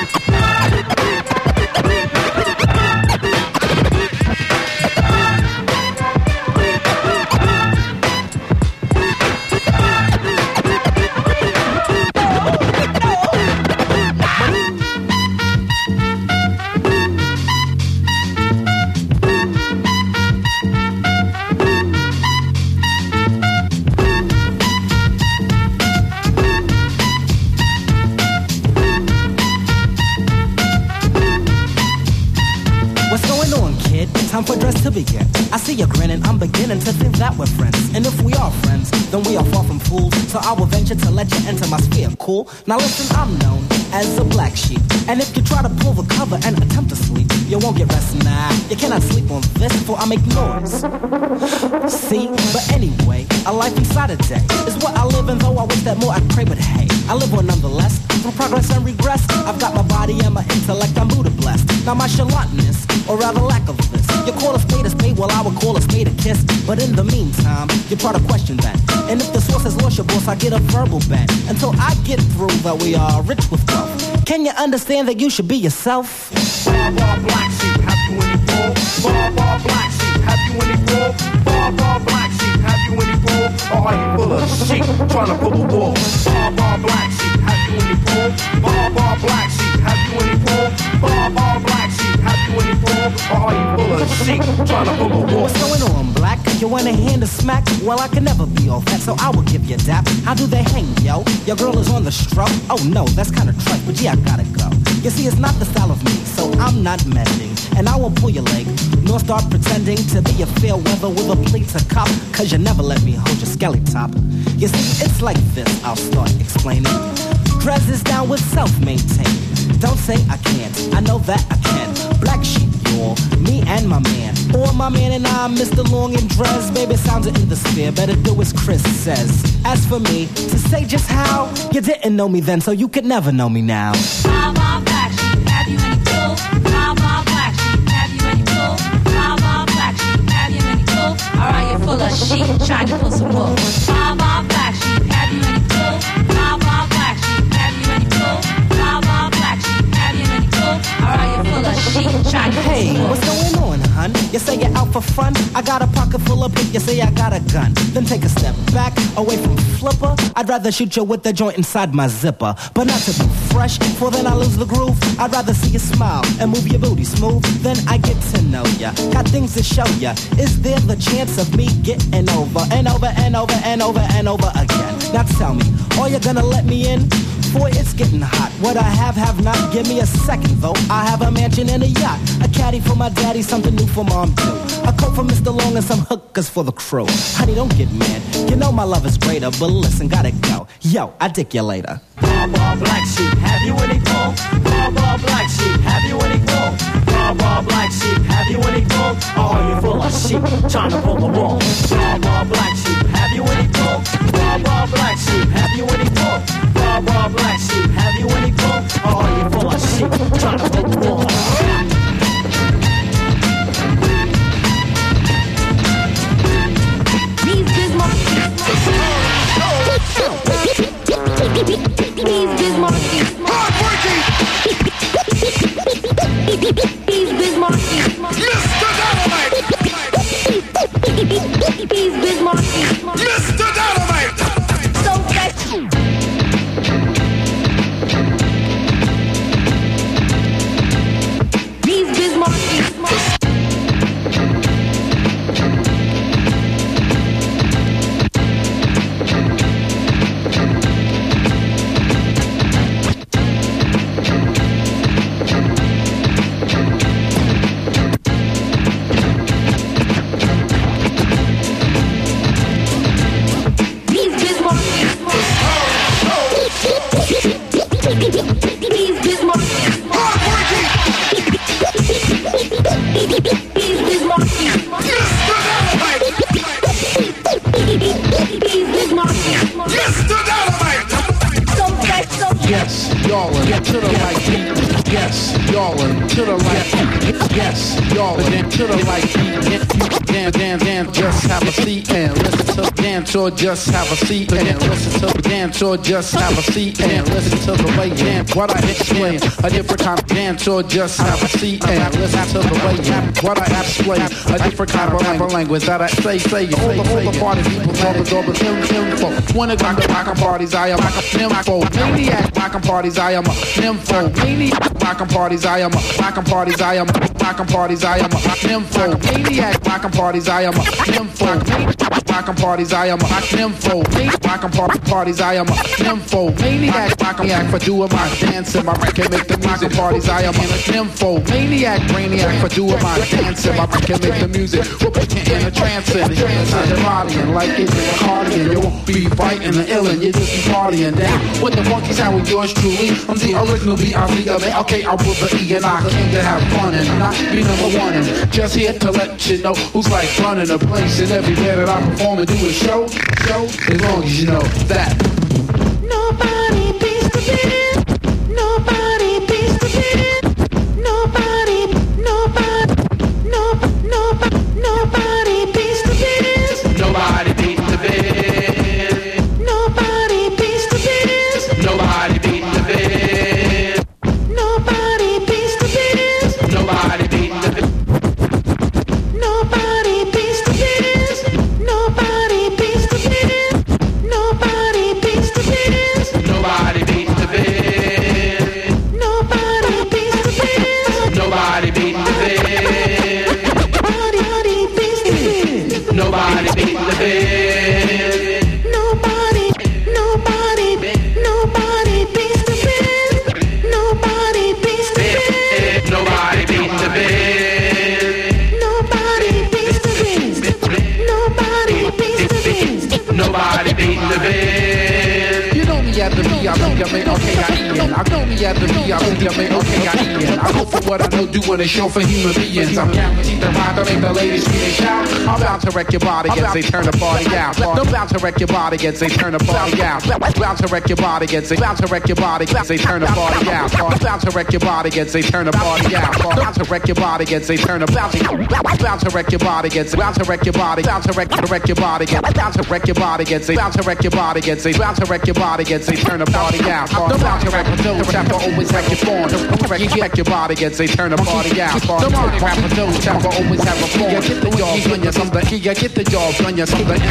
time for dress to begin. I see you grinning, I'm beginning to think that we're friends. And if we are friends, then we are far from fools. So I will venture to let you enter my sphere, cool? Now listen, I'm known as a black sheep. And if you try to pull the cover and attempt to sleep, you won't get rest, nah. You cannot sleep on this, for I make noise. See, but anyway, a life inside a day is what I live in, though I wish that more I'd pray, but hey, I live on nonetheless. Through progress and regress, I've got my body and my intellect, I'm Buddha blessed. Now my chalantness, or rather lack of this, you call a spade, well I would call a spade a kiss. But in the meantime, you try to question that. And if the source has lost your boss, I get a verbal ban. Until I get through that we are rich with wealth. Can you understand that you should be yourself?
Bar black sheep, have you any wool? Bar black sheep, have you any wool? Bar black sheep, have you any wool? Or are you full of sheep trying to pull a wool? Bar black sheep, have you any wool? Bar black sheep, have you any wool? Bar black sheep, have you any wool? Or are you full of sheep trying to pull a wool?
What's going on, black? You want a hand to smack? Well, I can never be all that, so I will give you a dap. How do they hang, yo? Your girl is on the stroke? Oh no, that's kinda trite, but yeah, I gotta go. You see, it's not the style of me, so I'm not mending. And I won't pull your leg, nor start pretending to be a fair weather with a plate to cop. Cause you never let me hold your skelly top. You see, it's like this, I'll start explaining. Dress is down with self-maintain. Don't say I can't, I know that I can. Black sheep, y'all, me and my man. Or my man and I, Mr. Long and Dress. Baby, sounds are in the sphere. Better do as Chris says. As for me, to say just how, you didn't know me then, so you could never know me now.
Bob Black Sheep, have you any clue? Bob Black Sheep, have you any clue? Bob Black Sheep, have you any clue? Alright, you're full of shit, trying to pull some wool. Bob Black Sheep, have you any clue? Bob Black Sheep, have you any clue? Bob Black Sheep, have you any clue? Alright, you're full of shit, trying to pull some wool.
Hey, what's going on, hun? You say you're out for fun? I got a pocket full of pink, you say I got a gun. Then take a step back, away from Flipper. I'd rather shoot you with the joint inside my zipper. But not to be fresh, for then I lose the groove. I'd rather see you smile and move your booty smooth. Then I get to know ya, got things to show ya. Is there the chance of me getting over and over and over and over and over again? Now tell me, are you gonna let me in? Boy, it's getting hot. What I have not. Give me a second, though. I have a mansion and a yacht. A caddy for my daddy, something new for mom, too. A coat for Mr. Long and some hookers for the crew. Honey, don't get mad. You know my love is greater, but listen, gotta go. Yo, I dick you later.
Bob Black Sheep, have you any gold? Bob Black Sheep, have you any gold? Bob Black Sheep, have you any gold? Or are you full of sheep, trying to pull the wool? Bob Black Sheep, have you any gold? Bob Black Sheep, have you any gold? Bob Black Sheep, have you any gold? Or are you full of sheep, trying to pull the wool?
These Bismarcky. Heartbreaking. These Bismarcky. Mr. Dynamite. These Bismarcky. Mr. Dynamite. So sexy. These Bismarcky.
Yes, y'all are to the right beat. Yes, y'all are to the right beat. Yes, y'all are to the right beat. Dance, just have a seat and listen to dance, or just have a seat and listen to dance, or just have a seat and listen to the way dance. What I explain, a different kind of dance, or just have a seat and listen to the way dance. What I explain, a different kind of language that I say. All the party people know the door, but info. When it comes to rockin' parties, I am a nympho. Maniac rockin' parties, I am a nympho. Maniac rockin' parties, I am a rockin' parties, I am a rockin' parties, I am a nympho. Maniac rockin' parties, I am a nympho. Rockin' parties, I am a nympho. Rockin' parties, I am a nympho. Maniac rockin' for doing my dancing. My record make the music parties, I am a nympho. Maniac brainiac for doing my dancing. My record make the music. We're in a trance and inside your body and like it's a cardigan. You won't be fighting the illin', you just be partying down. With the funky sound with yours truly. I'm the original B.I.Z. Okay, I'll put the E and I came to have fun and not be number one. And just here to let you know who's like running the place. And everywhere that I perform and do a show, as long as you know that.
Nobody beats the beat. Nobody beats the beat. Nobody beats the beat.
Nobody beats the beat.
Nobody beats the beat.
Nobody beats the beat.
Nobody beats the beat.
Nobody beats the beat.
Nobody beats the beat. Nobody beats the beat. Nobody beats
me at the V-I-C-M-A-O-K-I-E-N. I go me at the V-I-C-M-A-O-K-I-E-N. I go for what I know, doing a show for human beings. I'm guaranteed to rhyme to make the ladies scream and shout. I'm bound to wreck your body as they turn the party out. I'm bound to wreck your body as they turn the party out. Bound to wreck your body as they bound to wreck your body as they turn the party out. Bound to wreck your body as they turn the party out. Bound to wreck your body as they turn the bound to wreck your body as bound to wreck your body bound to wreck your body bound to wreck your body as they bound to wreck your body as they bound to wreck your body as they turn the party out. Bound to wreck your toes, tap always wreck your form. Wreck your body as they turn the party out. The morning rapper toes, tap always have a form. Get the jobs on you something. Get the jobs on you something.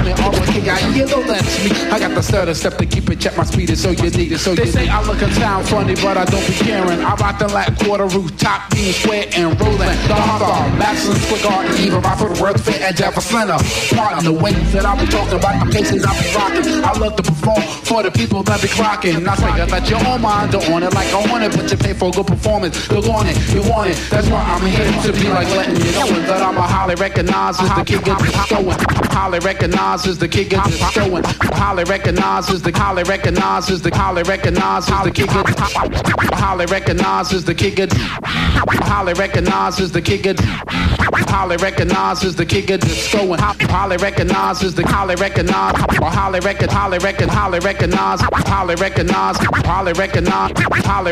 That's me. I got the stutter step to keep it check. My speed is so you need it. So they say I look and sound funny, but I don't be caring. I rock the Latin quarter rooftop, being square and rolling. The hard Maxson, Squigard, and even Robert Worth, Fit, and Jefferson. Part of the ways that I'll be talking about, the places I'll be rocking. I love to perform for the people that be clocking. Not say that your own mind don't want it like I want it, but you pay for a good performance. You want it, you want it. That's why I'm here to be like letting you know that I'm a highly recognized as the kid gets going. Highly recognized as the kid gets going. Highly recognized as the highly recognized as the highly recognized as the kid gets highly recognized as the kid gets highly recognized as the kid gets highly recognized as the kid gets going. Highly recognized as the highly recognized or highly recognized highly recognized highly recognized highly recognized highly recognized highly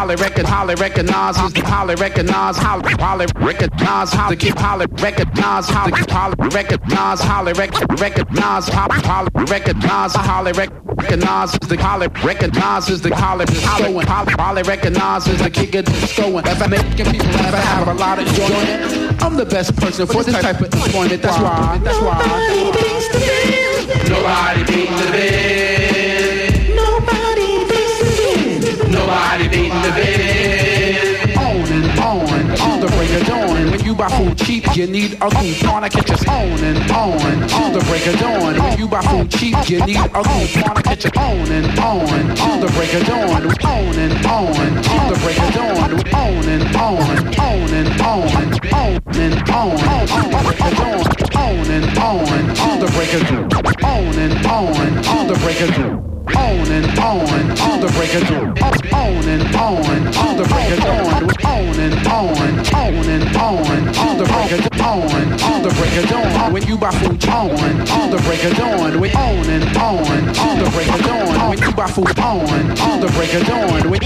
recognized as the highly recognized highly recognized how the kid highly recognized how the highly recognized highly recognized highly recognized highly recognized as the highly recognized as the highly going highly recognized as the kid gets going. If I making people laugh, I have a lot of enjoyment. I'm the best person for this type of employment. That's why. Nobody beats the band. Nobody beats the band. Nobody beats the band. Nobody beats the band. On the break of dawn. When you buy food cheap, you need a coupon to catch us on to the break of dawn. When you buy food cheap, you need a coupon to catch us on to the break of dawn. On to the break of dawn. On to the break of dawn. On to the break of dawn. To the break of dawn. On to the break of dawn. To the break of dawn. To the break of dawn. To the break of dawn. When you buy food, to the break of dawn. We to the break of dawn. When you buy food, to the break of dawn. We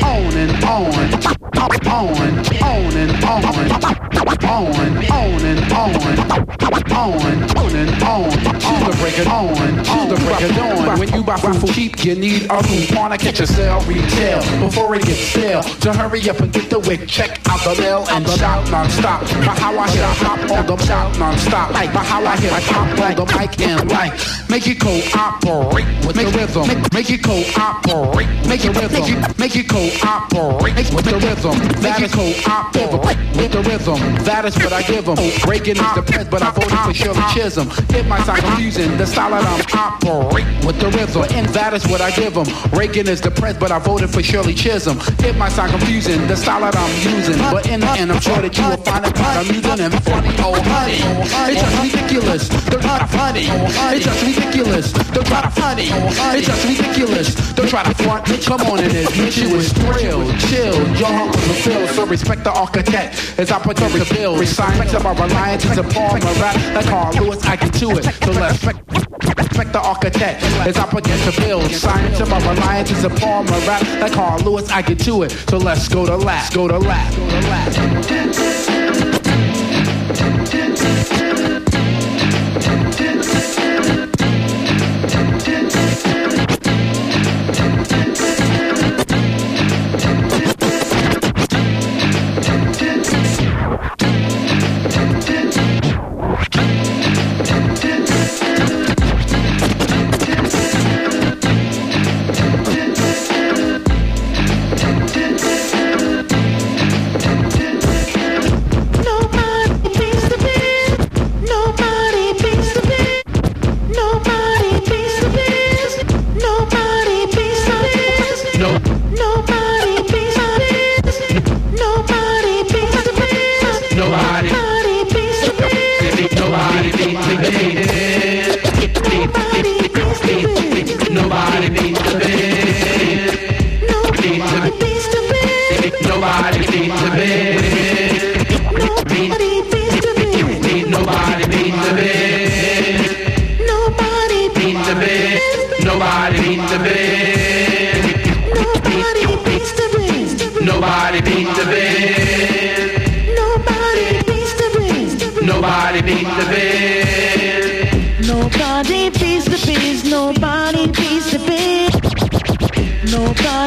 to the break of dawn. When you buy food cheap, you need a coupon to catch a sale retail before it gets stale. So hurry up and get the wick, check out the mail and shout non-stop. By how I hit a hop on the shout non-stop. By how I hit a hop on the mic and like make it cooperate with the rhythm. Make it cooperate. Make it rhythm. Make it cooperate with the rhythm. That is cooperate with the rhythm. That is what I give them. Reagan is the press, but I voted for Shirley Chisholm. It might sound confusing. The style that I'm operate with the rhythm, and that is what I give them. Reagan is the press, but I voted for Shirley Chisholm. It might sound confusing, the style that I'm using, but in the end, I'm sure that you will find it kind of amusing and funny. Oh honey, it's just ridiculous. They're not funny. It's just ridiculous. They're not funny. It's just ridiculous. They're trying to front. Come on and admit you is thrilled, chill. Your humble fulfilled, so respect the architect as I put the bill. Respect my reliance is a form of rap like Carl Lewis. I can do it. So let's respect the architect as I put the bill. Science of my reliance is a form of rap like Carl Lewis. I can do it. So let's go to lap. Go to lap. Go to lap.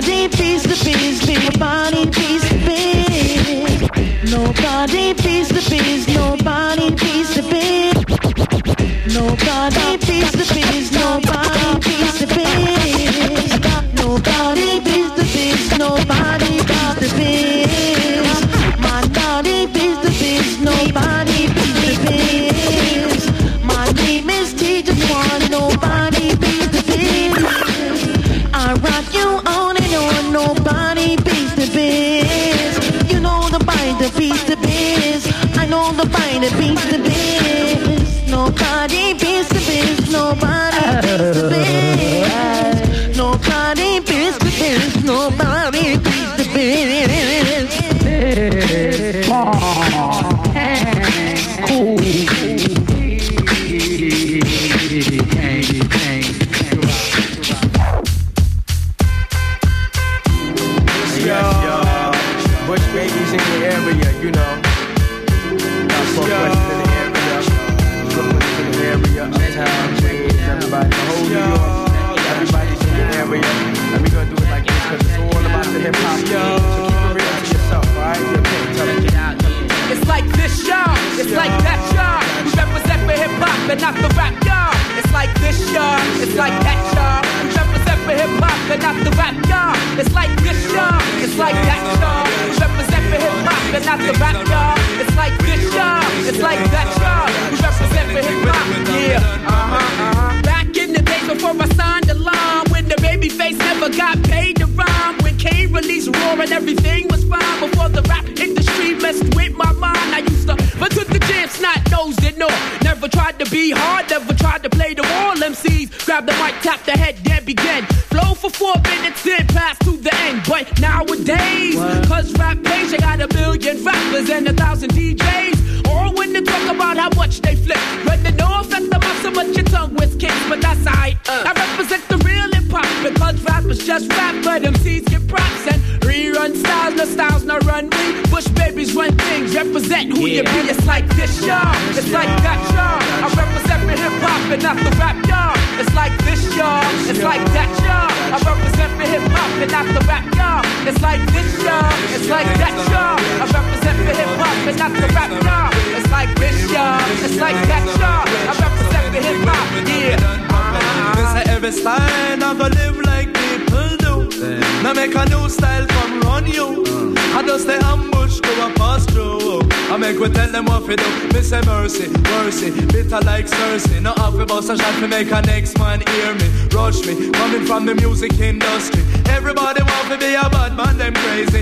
Nobody beats the bees, nobody beats the bees. Nobody beats the bees, nobody beats the bees. Nobody beats the bees, nobody beats the bees. Nobody beats the bees, nobody beats the bees. My body beats the bees, nobody beats the bees. My name is Teacher One, nobody beats the bees. I rock you on and on, nobody beats the biz. You know the bite beats the biz. I know the bite beats the biz. Nobody beats the biz, nobody beats the biz. Nobody beats the biz, nobody beats the biz. Cool.
Bush babies in the area, you know. Southwest in the area, Brooklyn in the area, uptown, Queens, everybody, the whole New York, everybody's in the area. And we gonna do it like this, cause it's all about the hip hop. So keep it real to yourself, alright?
It's like this, y'all. It's like that, y'all. We represent for hip hop and not the rap, y'all. It's like this, y'all. It's like that, y'all. We represent for hip hop and not the rap, y'all. It's like this, y'all. It's like that, y'all. We represent for hip hop and not the rap, y'all. It's like this, y'all. It's like that, y'all. We represent for hip hop, yeah. Back in the days before I signed the line, when the baby face never got paid to rhyme, when Kane released Raw and everything was fine, before the rap industry messed with my mind, I used to but took the jam, snot-nosed it, no. Never tried to be hard, never tried to play the wall. MCs grab the mic, tap the head, then begin. Flow for 4 minutes, then pass to the end. But nowadays, cause rap page, I got 1 million rappers and 1,000 DJs. All when they talk about how much they flip. Rather no offense to my so much your tongue with kicks, but that's alright. I represent the real hip hop because rappers just rap, but MCs get props and rerun styles. No styles, no run me. Bush babies run things, represent who you be. It's like this, y'all. It's like that, y'all. I represent for hip hop and not the rap, y'all. It's like this, y'all. It's like that, y'all. I represent for hip hop and not the rap, y'all. It's like this, y'all. It's like that, y'all. I represent for hip hop and not the rap, y'all. It's like this, y'all. It's like that, y'all. I represent for hip hop, yeah.
This is every style, I go live like people do. Now make a new style come run you. I just the ambush go and pass through. I make we tell them what we do. Me say mercy, mercy, bitter like Cersei. No half about a shot to make a next man hear me. Rush me, coming from the music industry. Everybody want to be a bad man, them crazy.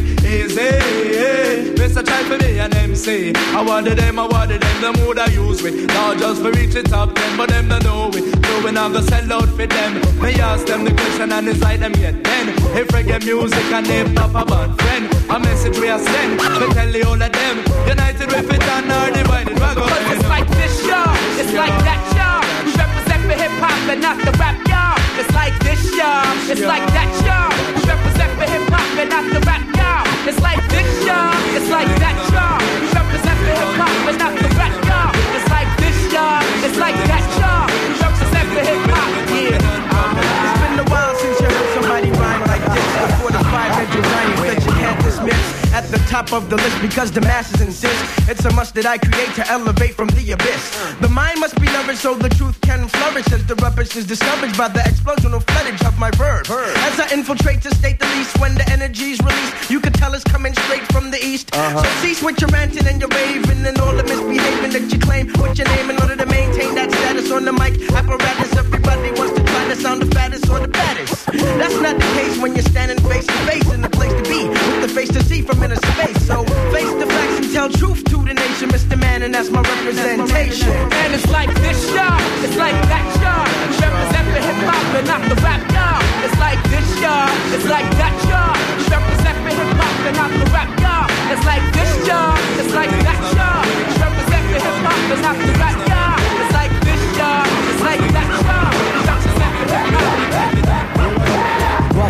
Easy, Mr. Try for me an MC. I wanted them, the mood I use with. Now just for reach the top 10, but them don't know it. So when I'm gonna sell out for them, me ask them the question and decide them yet then. If reggae music and hip hop a bad friend, a message we are send, we tell the all of them. United with it and our divided we're going.
It's like this, y'all. It's like that, y'all. We represent for hip hop and not the rap, y'all. It's like this, y'all. It's like that, y'all. We represent for hip hop and not the rap, y'all. It's like this, y'all. It's like that, y'all. We represent for hip hop and not the rap, y'all. It's like this, y'all. It's like that, y'all. We represent for hip hop, yeah.
It's been a while since you heard somebody rhyme like this. Before the 5 rhymes that you can't dismiss. At the top of the list because the masses insist. It's a must that I create to elevate from the abyss. The mind must be nourished so the truth can flourish, as the rubbish is discouraged by the explosional floodage of my verb. As I infiltrate to state the least, when the energy's released, you can tell it's coming straight from the east. So cease with your ranting and your raving and all the misbehaving that you claim with your name in order to maintain that status on the mic apparatus. Everybody wants to try to sound the fattest or the baddest. That's not the case when you're standing face to face in the place to be, with the face to see from inner space. So face the facts and tell truth to the nation, Mr. Man, and that's my representation.
And it's like this, y'all. It's like that, y'all. We represent for hip hop and not the rap, y'all. It's like this, y'all. It's like that, y'all. We represent for hip hop and not the rap, y'all. It's like this, y'all. It's like that, y'all. We represent for hip hop and not the rap, y'all. It's like this, y'all. It's like that, y'all. We represent for hip hop.
Rough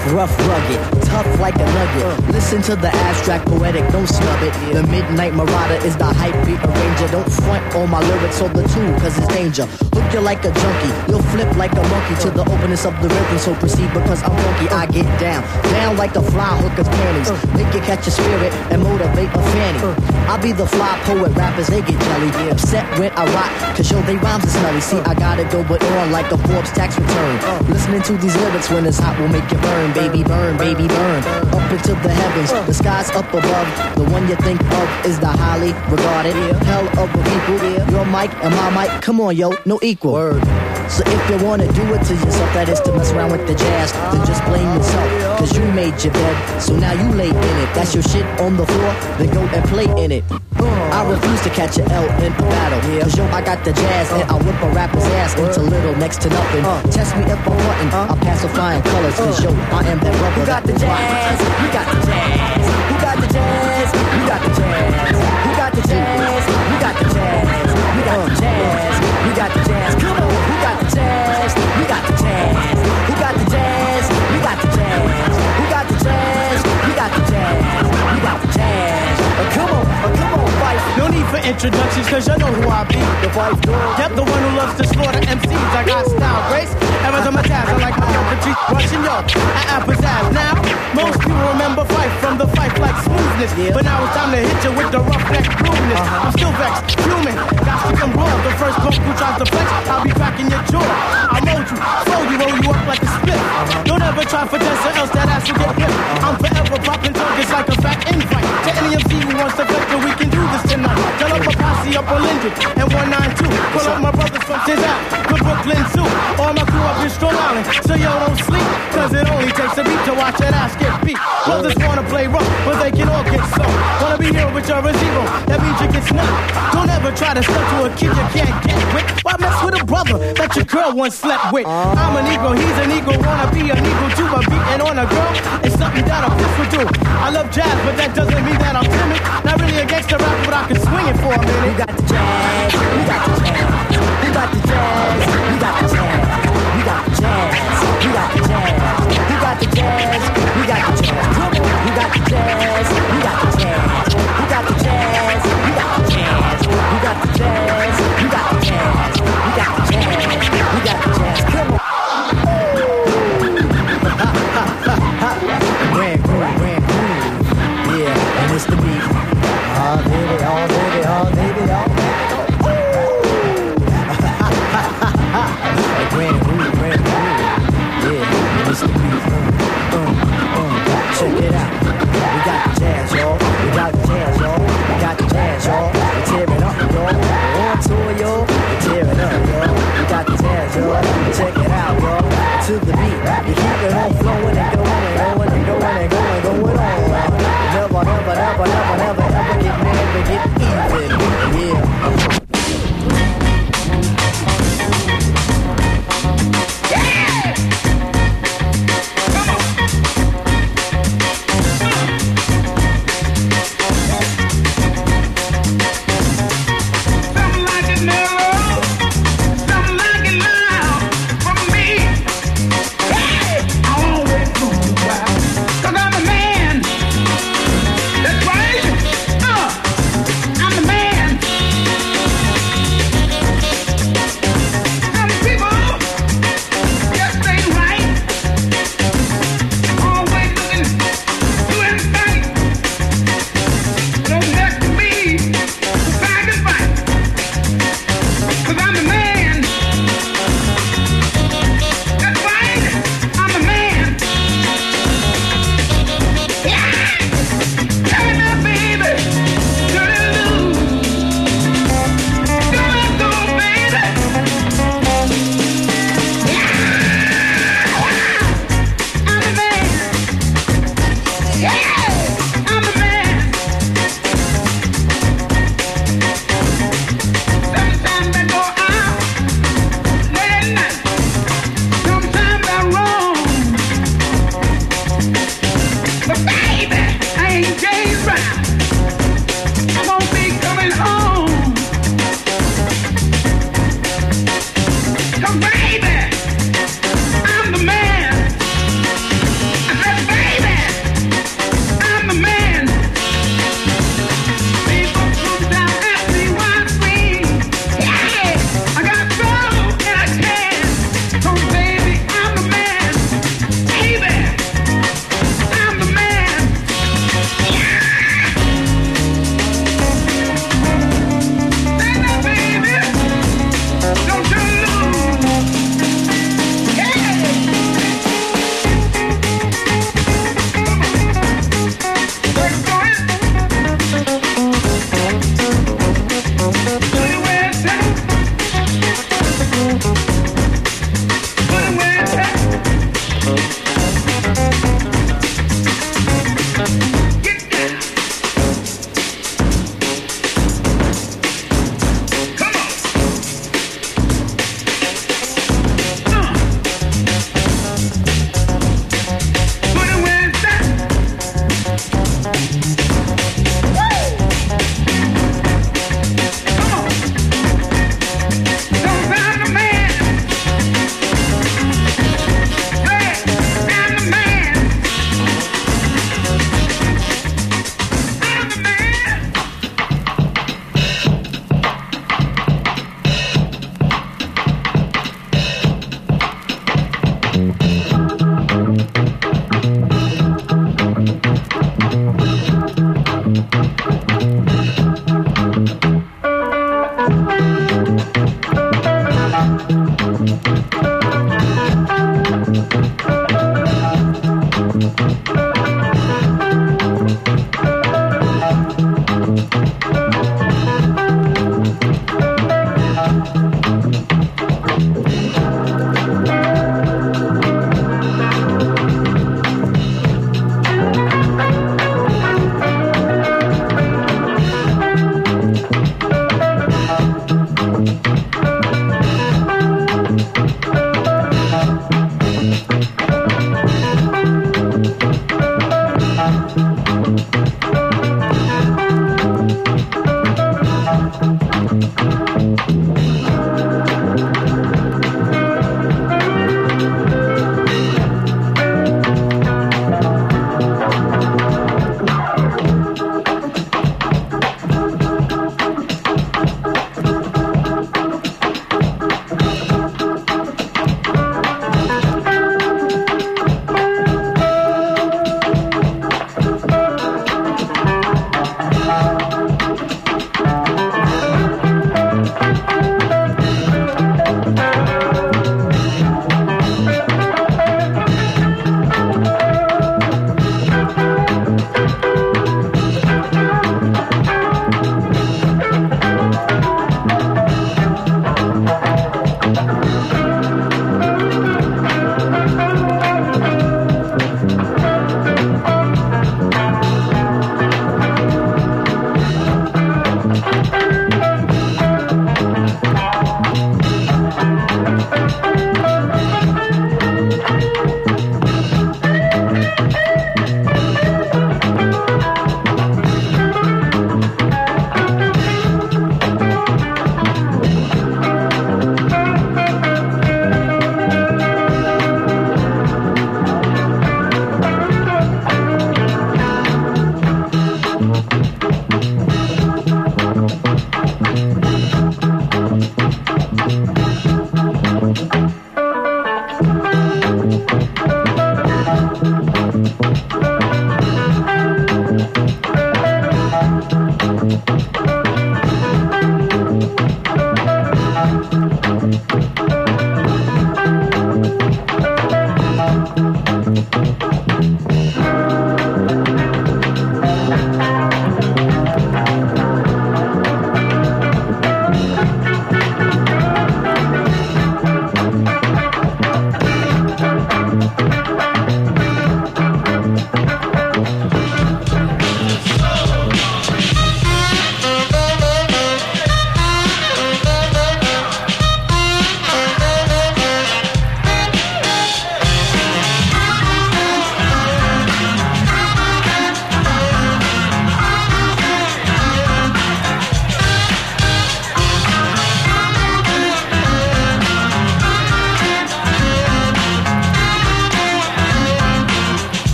rough, rugged, tough like a nugget. Listen to the abstract poetic, don't snub it. The Midnight Marauder is the hype beat arranger. Don't front all my lyrics on the tune, cause it's danger. Hook you like a junkie, you'll flip like a monkey to the openness of the rhythm. So proceed because I'm funky, I get down, down like the fly hooker's panties. Make you catch a spirit and motivate a fanny. I be the fly poet, rappers they get jelly. Upset when I rock, cause yo, they rhymes are smelly. See, I got it going on like a Forbes tax return. Listening to these lyrics when it's hot will make you burn, baby, burn, baby, burn. Up into the heavens, the sky's up above. The one you think of is the highly regarded hell of a people. Your mic and my mic, come on, yo, no equal. Word. So if you wanna do it to yourself, that is to mess around with the jazz, then just blame yourself, cause you made your bed, so now you lay in it. That's your shit on the floor, then go and play in it. I refuse to catch an L in a battle, cause yo, I got the jazz, and I whip a rapper's ass into little next to nothing. Test me if I'm wanting, I'm pacifying colors, cause yo, I am that rubber. Who got the jazz? We got the jazz. Who got the jazz? We got the jazz. Who got the jazz? We got the jazz. We got the jazz. We got the jazz. Come on. Who got the jazz? We got the jazz. Who got the jazz? We got the jazz. Who got the jazz? We got the jazz. We got the jazz. Come on, fight.
No need for introductions, cause you know who I be. The wife girl. Yep, the one who loves to slaughter MCs. I got style, grace. Ever to my task, I like my country. Rushing yo, at Apple's ass. Now, most people remember fight from the fight like smoothness. But now it's time to hit you with the rough neck rudeness. I'm still vexed, human. Got to come raw. The first punk who tries to flex, I'll be cracking your jaw. I'll mold you, fold you, roll you up like a split. Don't ever try for test or else that ass will get ripped. I'm forever popping targets like a fat invite. To any MC who wants to flex, we can do this tonight. Tell up a posse up on Linden and 192. Pull up my brothers from Tizout, to Brooklyn too. All my crew up in Strong Island, so yo don't sleep. Cause it only takes a beat to watch that ass get beat. Brothers wanna play rough, but they can all get slow. Wanna be here with your zero, that means you get snuck. Don't ever try to step to a kid you can't get with. Why mess with a brother that your girl once slept with? I'm a Negro, he's a Negro, wanna be a Negro too. But beating on a girl is something that a bitch would do. I love jazz, but that doesn't mean that I'm timid. Not really a gangster rapper, but I can swing it for a minute.
We got the jazz, we got the jazz, we got the jazz, we got the jazz, we got the jazz, we got the jazz, we got the jazz, we got the jazz, come on, we got the jazz, we got the jazz, we got the jazz, we got the jazz, we got the jazz, we got the jazz, we got the jazz, we got the jazz, come on. Grand groove, yeah, and it's the beat. Oh baby, oh baby, oh baby, oh baby. Grand groove, yeah, it's the beat. Check it out. We got the jazz, y'all. We got the jazz, y'all. We got the jazz, y'all. We tear it up, y'all. On tour, y'all. We tear it up, y'all. We got the jazz, y'all. Check it out, y'all. To the beat, we keep it on flowing and going and going and going and going and going on. Never, never, never, never, never, ever get mad, but get even. Yeah.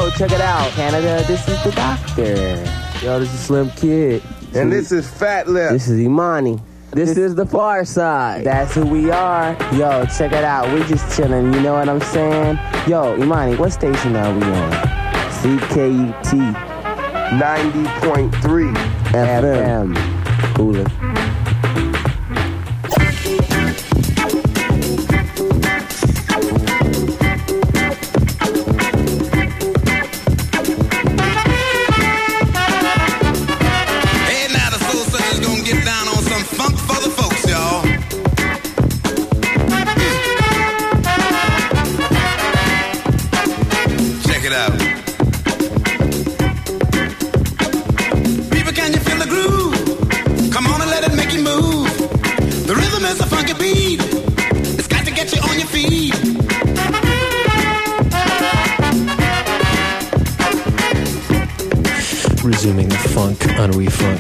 Yo, check it out. Canada, this is the doctor. Yo, this is Slim Kid.
And this is Fat Lip.
This is Imani. This is the Far Side. That's who we are. Yo, check it out. We just chilling, you know what I'm saying? Yo, Imani, what station are we on? CKUT
90.3
FM. Coolin'.
Resuming the funk on WeFunk.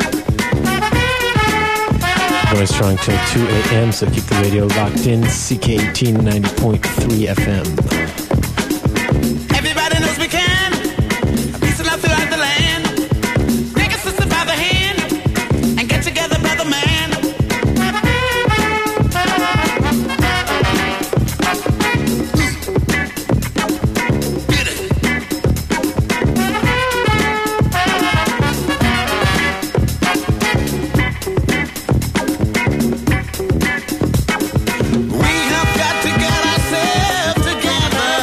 Going strong till 2 a.m., so keep the radio locked in. CKUT 90.3 FM.
Everybody knows we can. Peace and love throughout the land. Take a sister by the hand and get together, brother man. We have got to get ourselves together.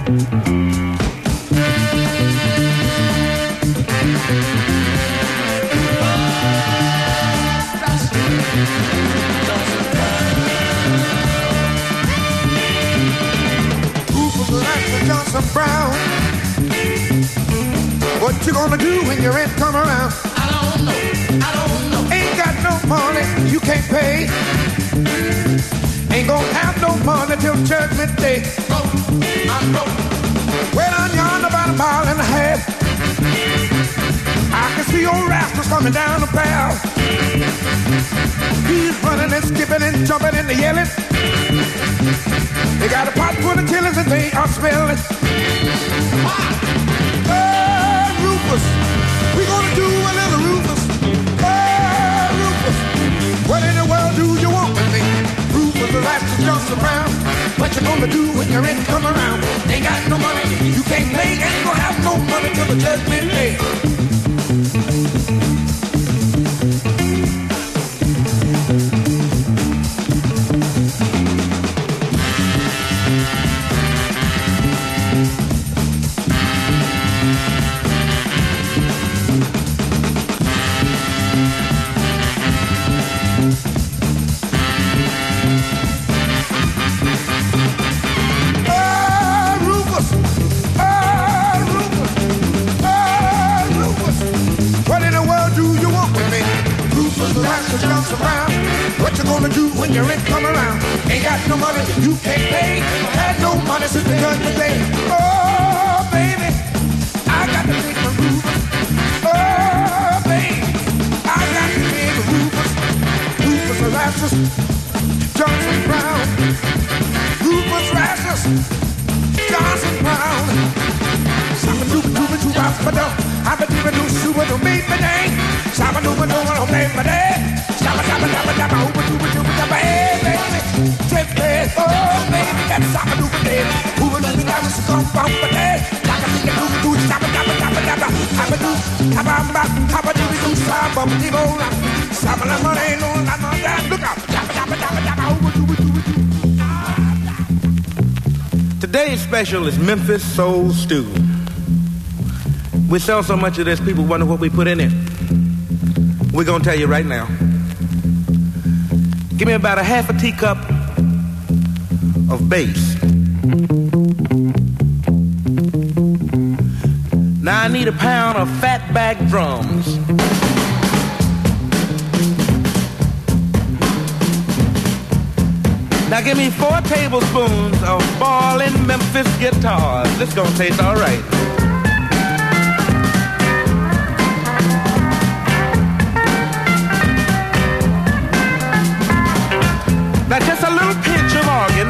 Johnson Brown, what you gonna do when your rent come around? I don't know. Ain't got no money, you can't pay. Ain't gonna have no money till Judgment Day. I'm broke. Well, I'm yonder about a mile and a half. I can see old rascals coming down the path. He's running and skipping and jumping and yelling. They got a pot full of chilies and they are smelling. Rufus, we gonna do a little Rufus. Rufus, what in the world do you want with me? Rufus, the last to Johnson Brown. What you gonna do when your rent come around? Ain't got no money, you can't pay. Ain't gonna have no money till the Judgment Day. What you gonna do when your rent come around? Ain't got no money, you can't pay. Had no money since the Judgment Day. Oh, baby, I got to take my Rufus. Oh, baby, I got to take my Rufus. Rufus Erastus, Johnson Brown. Rufus Erastus, Johnson Brown. Sabba-dooba-dooba-dooba-doo. Abba-dooba-doo-shooba-doo-beep-a-dang. Sabba-dooba-doo-ba-doo-ba-dang. Sabba-dabba-dabba-ooba-dooba-dooba-dabba. Hey, baby, trip it. Oh, baby, that's sabba-dooba-dang. Ooba-dooba-dabba-sabba-dooba-dang. Dabba-dooba-doo-doo. Sabba-dabba-dabba-dabba. Abba-doo, abba-dabba, abba-dooba-doo-sabba-dooba-doo. Sabba-dabba-dang-doo-la-la-la. Look out. Dabba-dabba-dabba-dabba. Ooba-dooba-dooba-doo.
Today's special is Memphis Soul Stew. We sell so much of this, people wonder what we put in it. We're gonna tell you right now. Give me about a half a teacup of bass. Now I need a pound of fatback drums. Now give me 4 tablespoons of ballin' Memphis guitars. This gonna taste all right. Now just a little pinch of organ.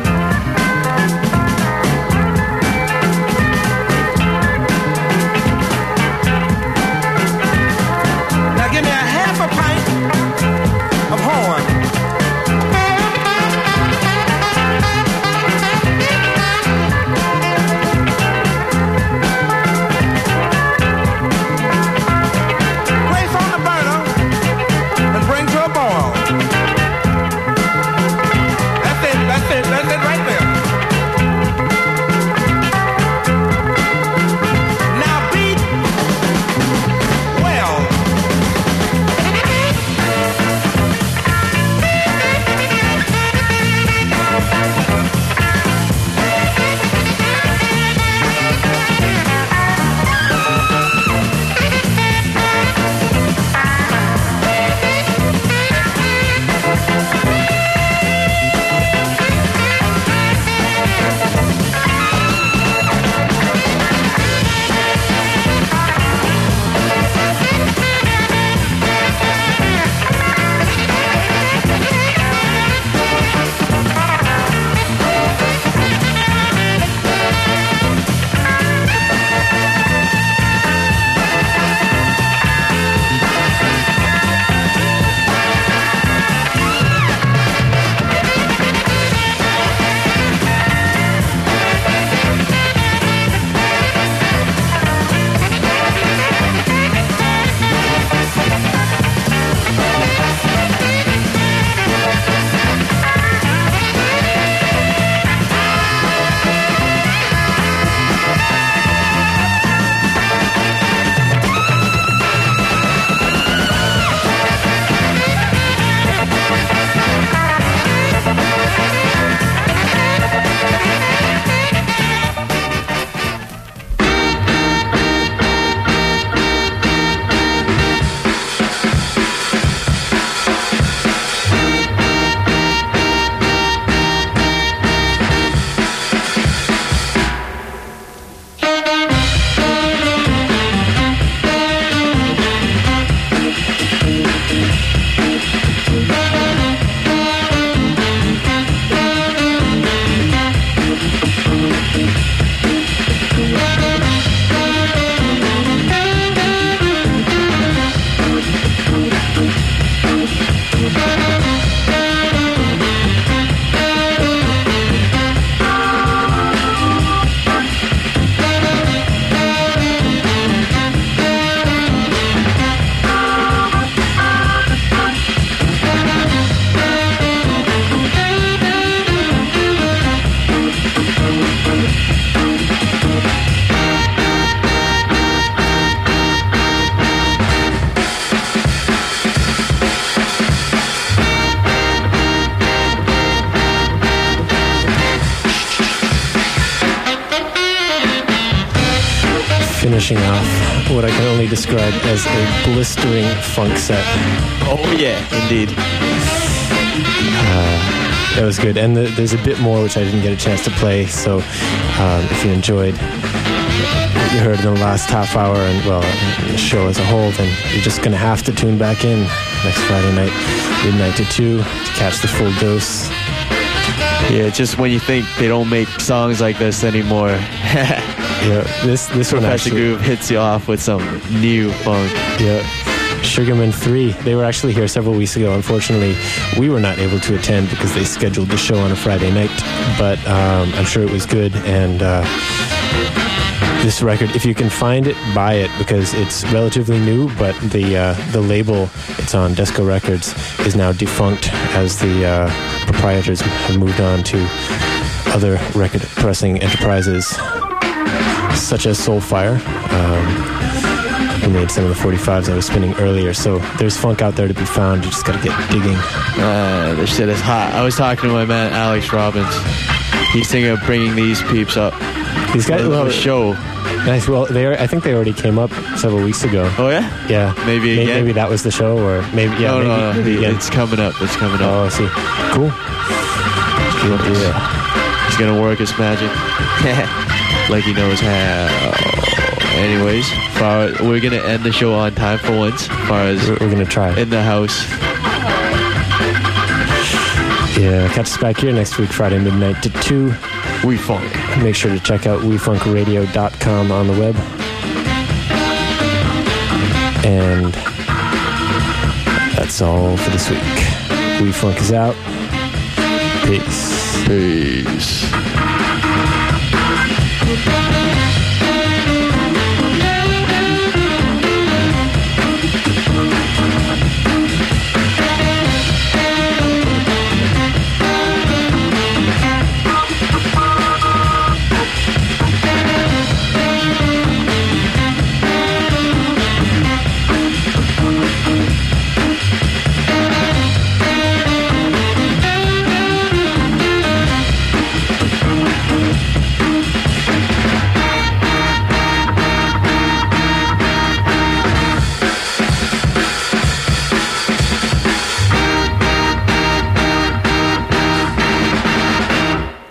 Now give me a half a pint of horn. Place on the burner and bring to a boil. That's it.
Finishing off what I can only describe as a blistering funk set.
Oh yeah, indeed.
That was good. And there's a bit more which I didn't get a chance to play, so if you enjoyed what you heard in the last half hour and, well, the show as a whole, then you're just going to have to tune back in next Friday night, midnight to 2, to catch the full dose.
Yeah, just when you think they don't make songs like this anymore.
Yeah, this one actually,
Groove hits you off with some new funk.
Yeah. Sugarman 3, they were actually here several weeks ago. Unfortunately, we were not able to attend because they scheduled the show on a Friday night, but I'm sure it was good. And this record, if you can find it, buy it, because it's relatively new, but the label it's on, Desco Records, is now defunct as the proprietors have moved on to other record pressing enterprises such as Soulfire, who made some of the 45s I was spinning earlier. So there's funk out there to be found. You just gotta get digging.
This shit is hot. I was talking to my man Alex Robbins. He's thinking of bringing these peeps up.
These guys,
well, show.
Nice. Well, I think they already came up several weeks ago.
Oh yeah.
Yeah.
Maybe again.
Maybe that was the show, or maybe maybe again.
It's coming up. It's coming up.
Oh, I see. Cool.
Yeah. He's gonna work his magic. Like he knows how. Anyways, we're gonna end the show on time for once. Far as
we're gonna try
in the house.
Yeah, catch us back here next week, Friday midnight to 2.
We Funk.
Make sure to check out wefunkradio.com on the web. And that's all for this week. We Funk is out. Peace.
Peace.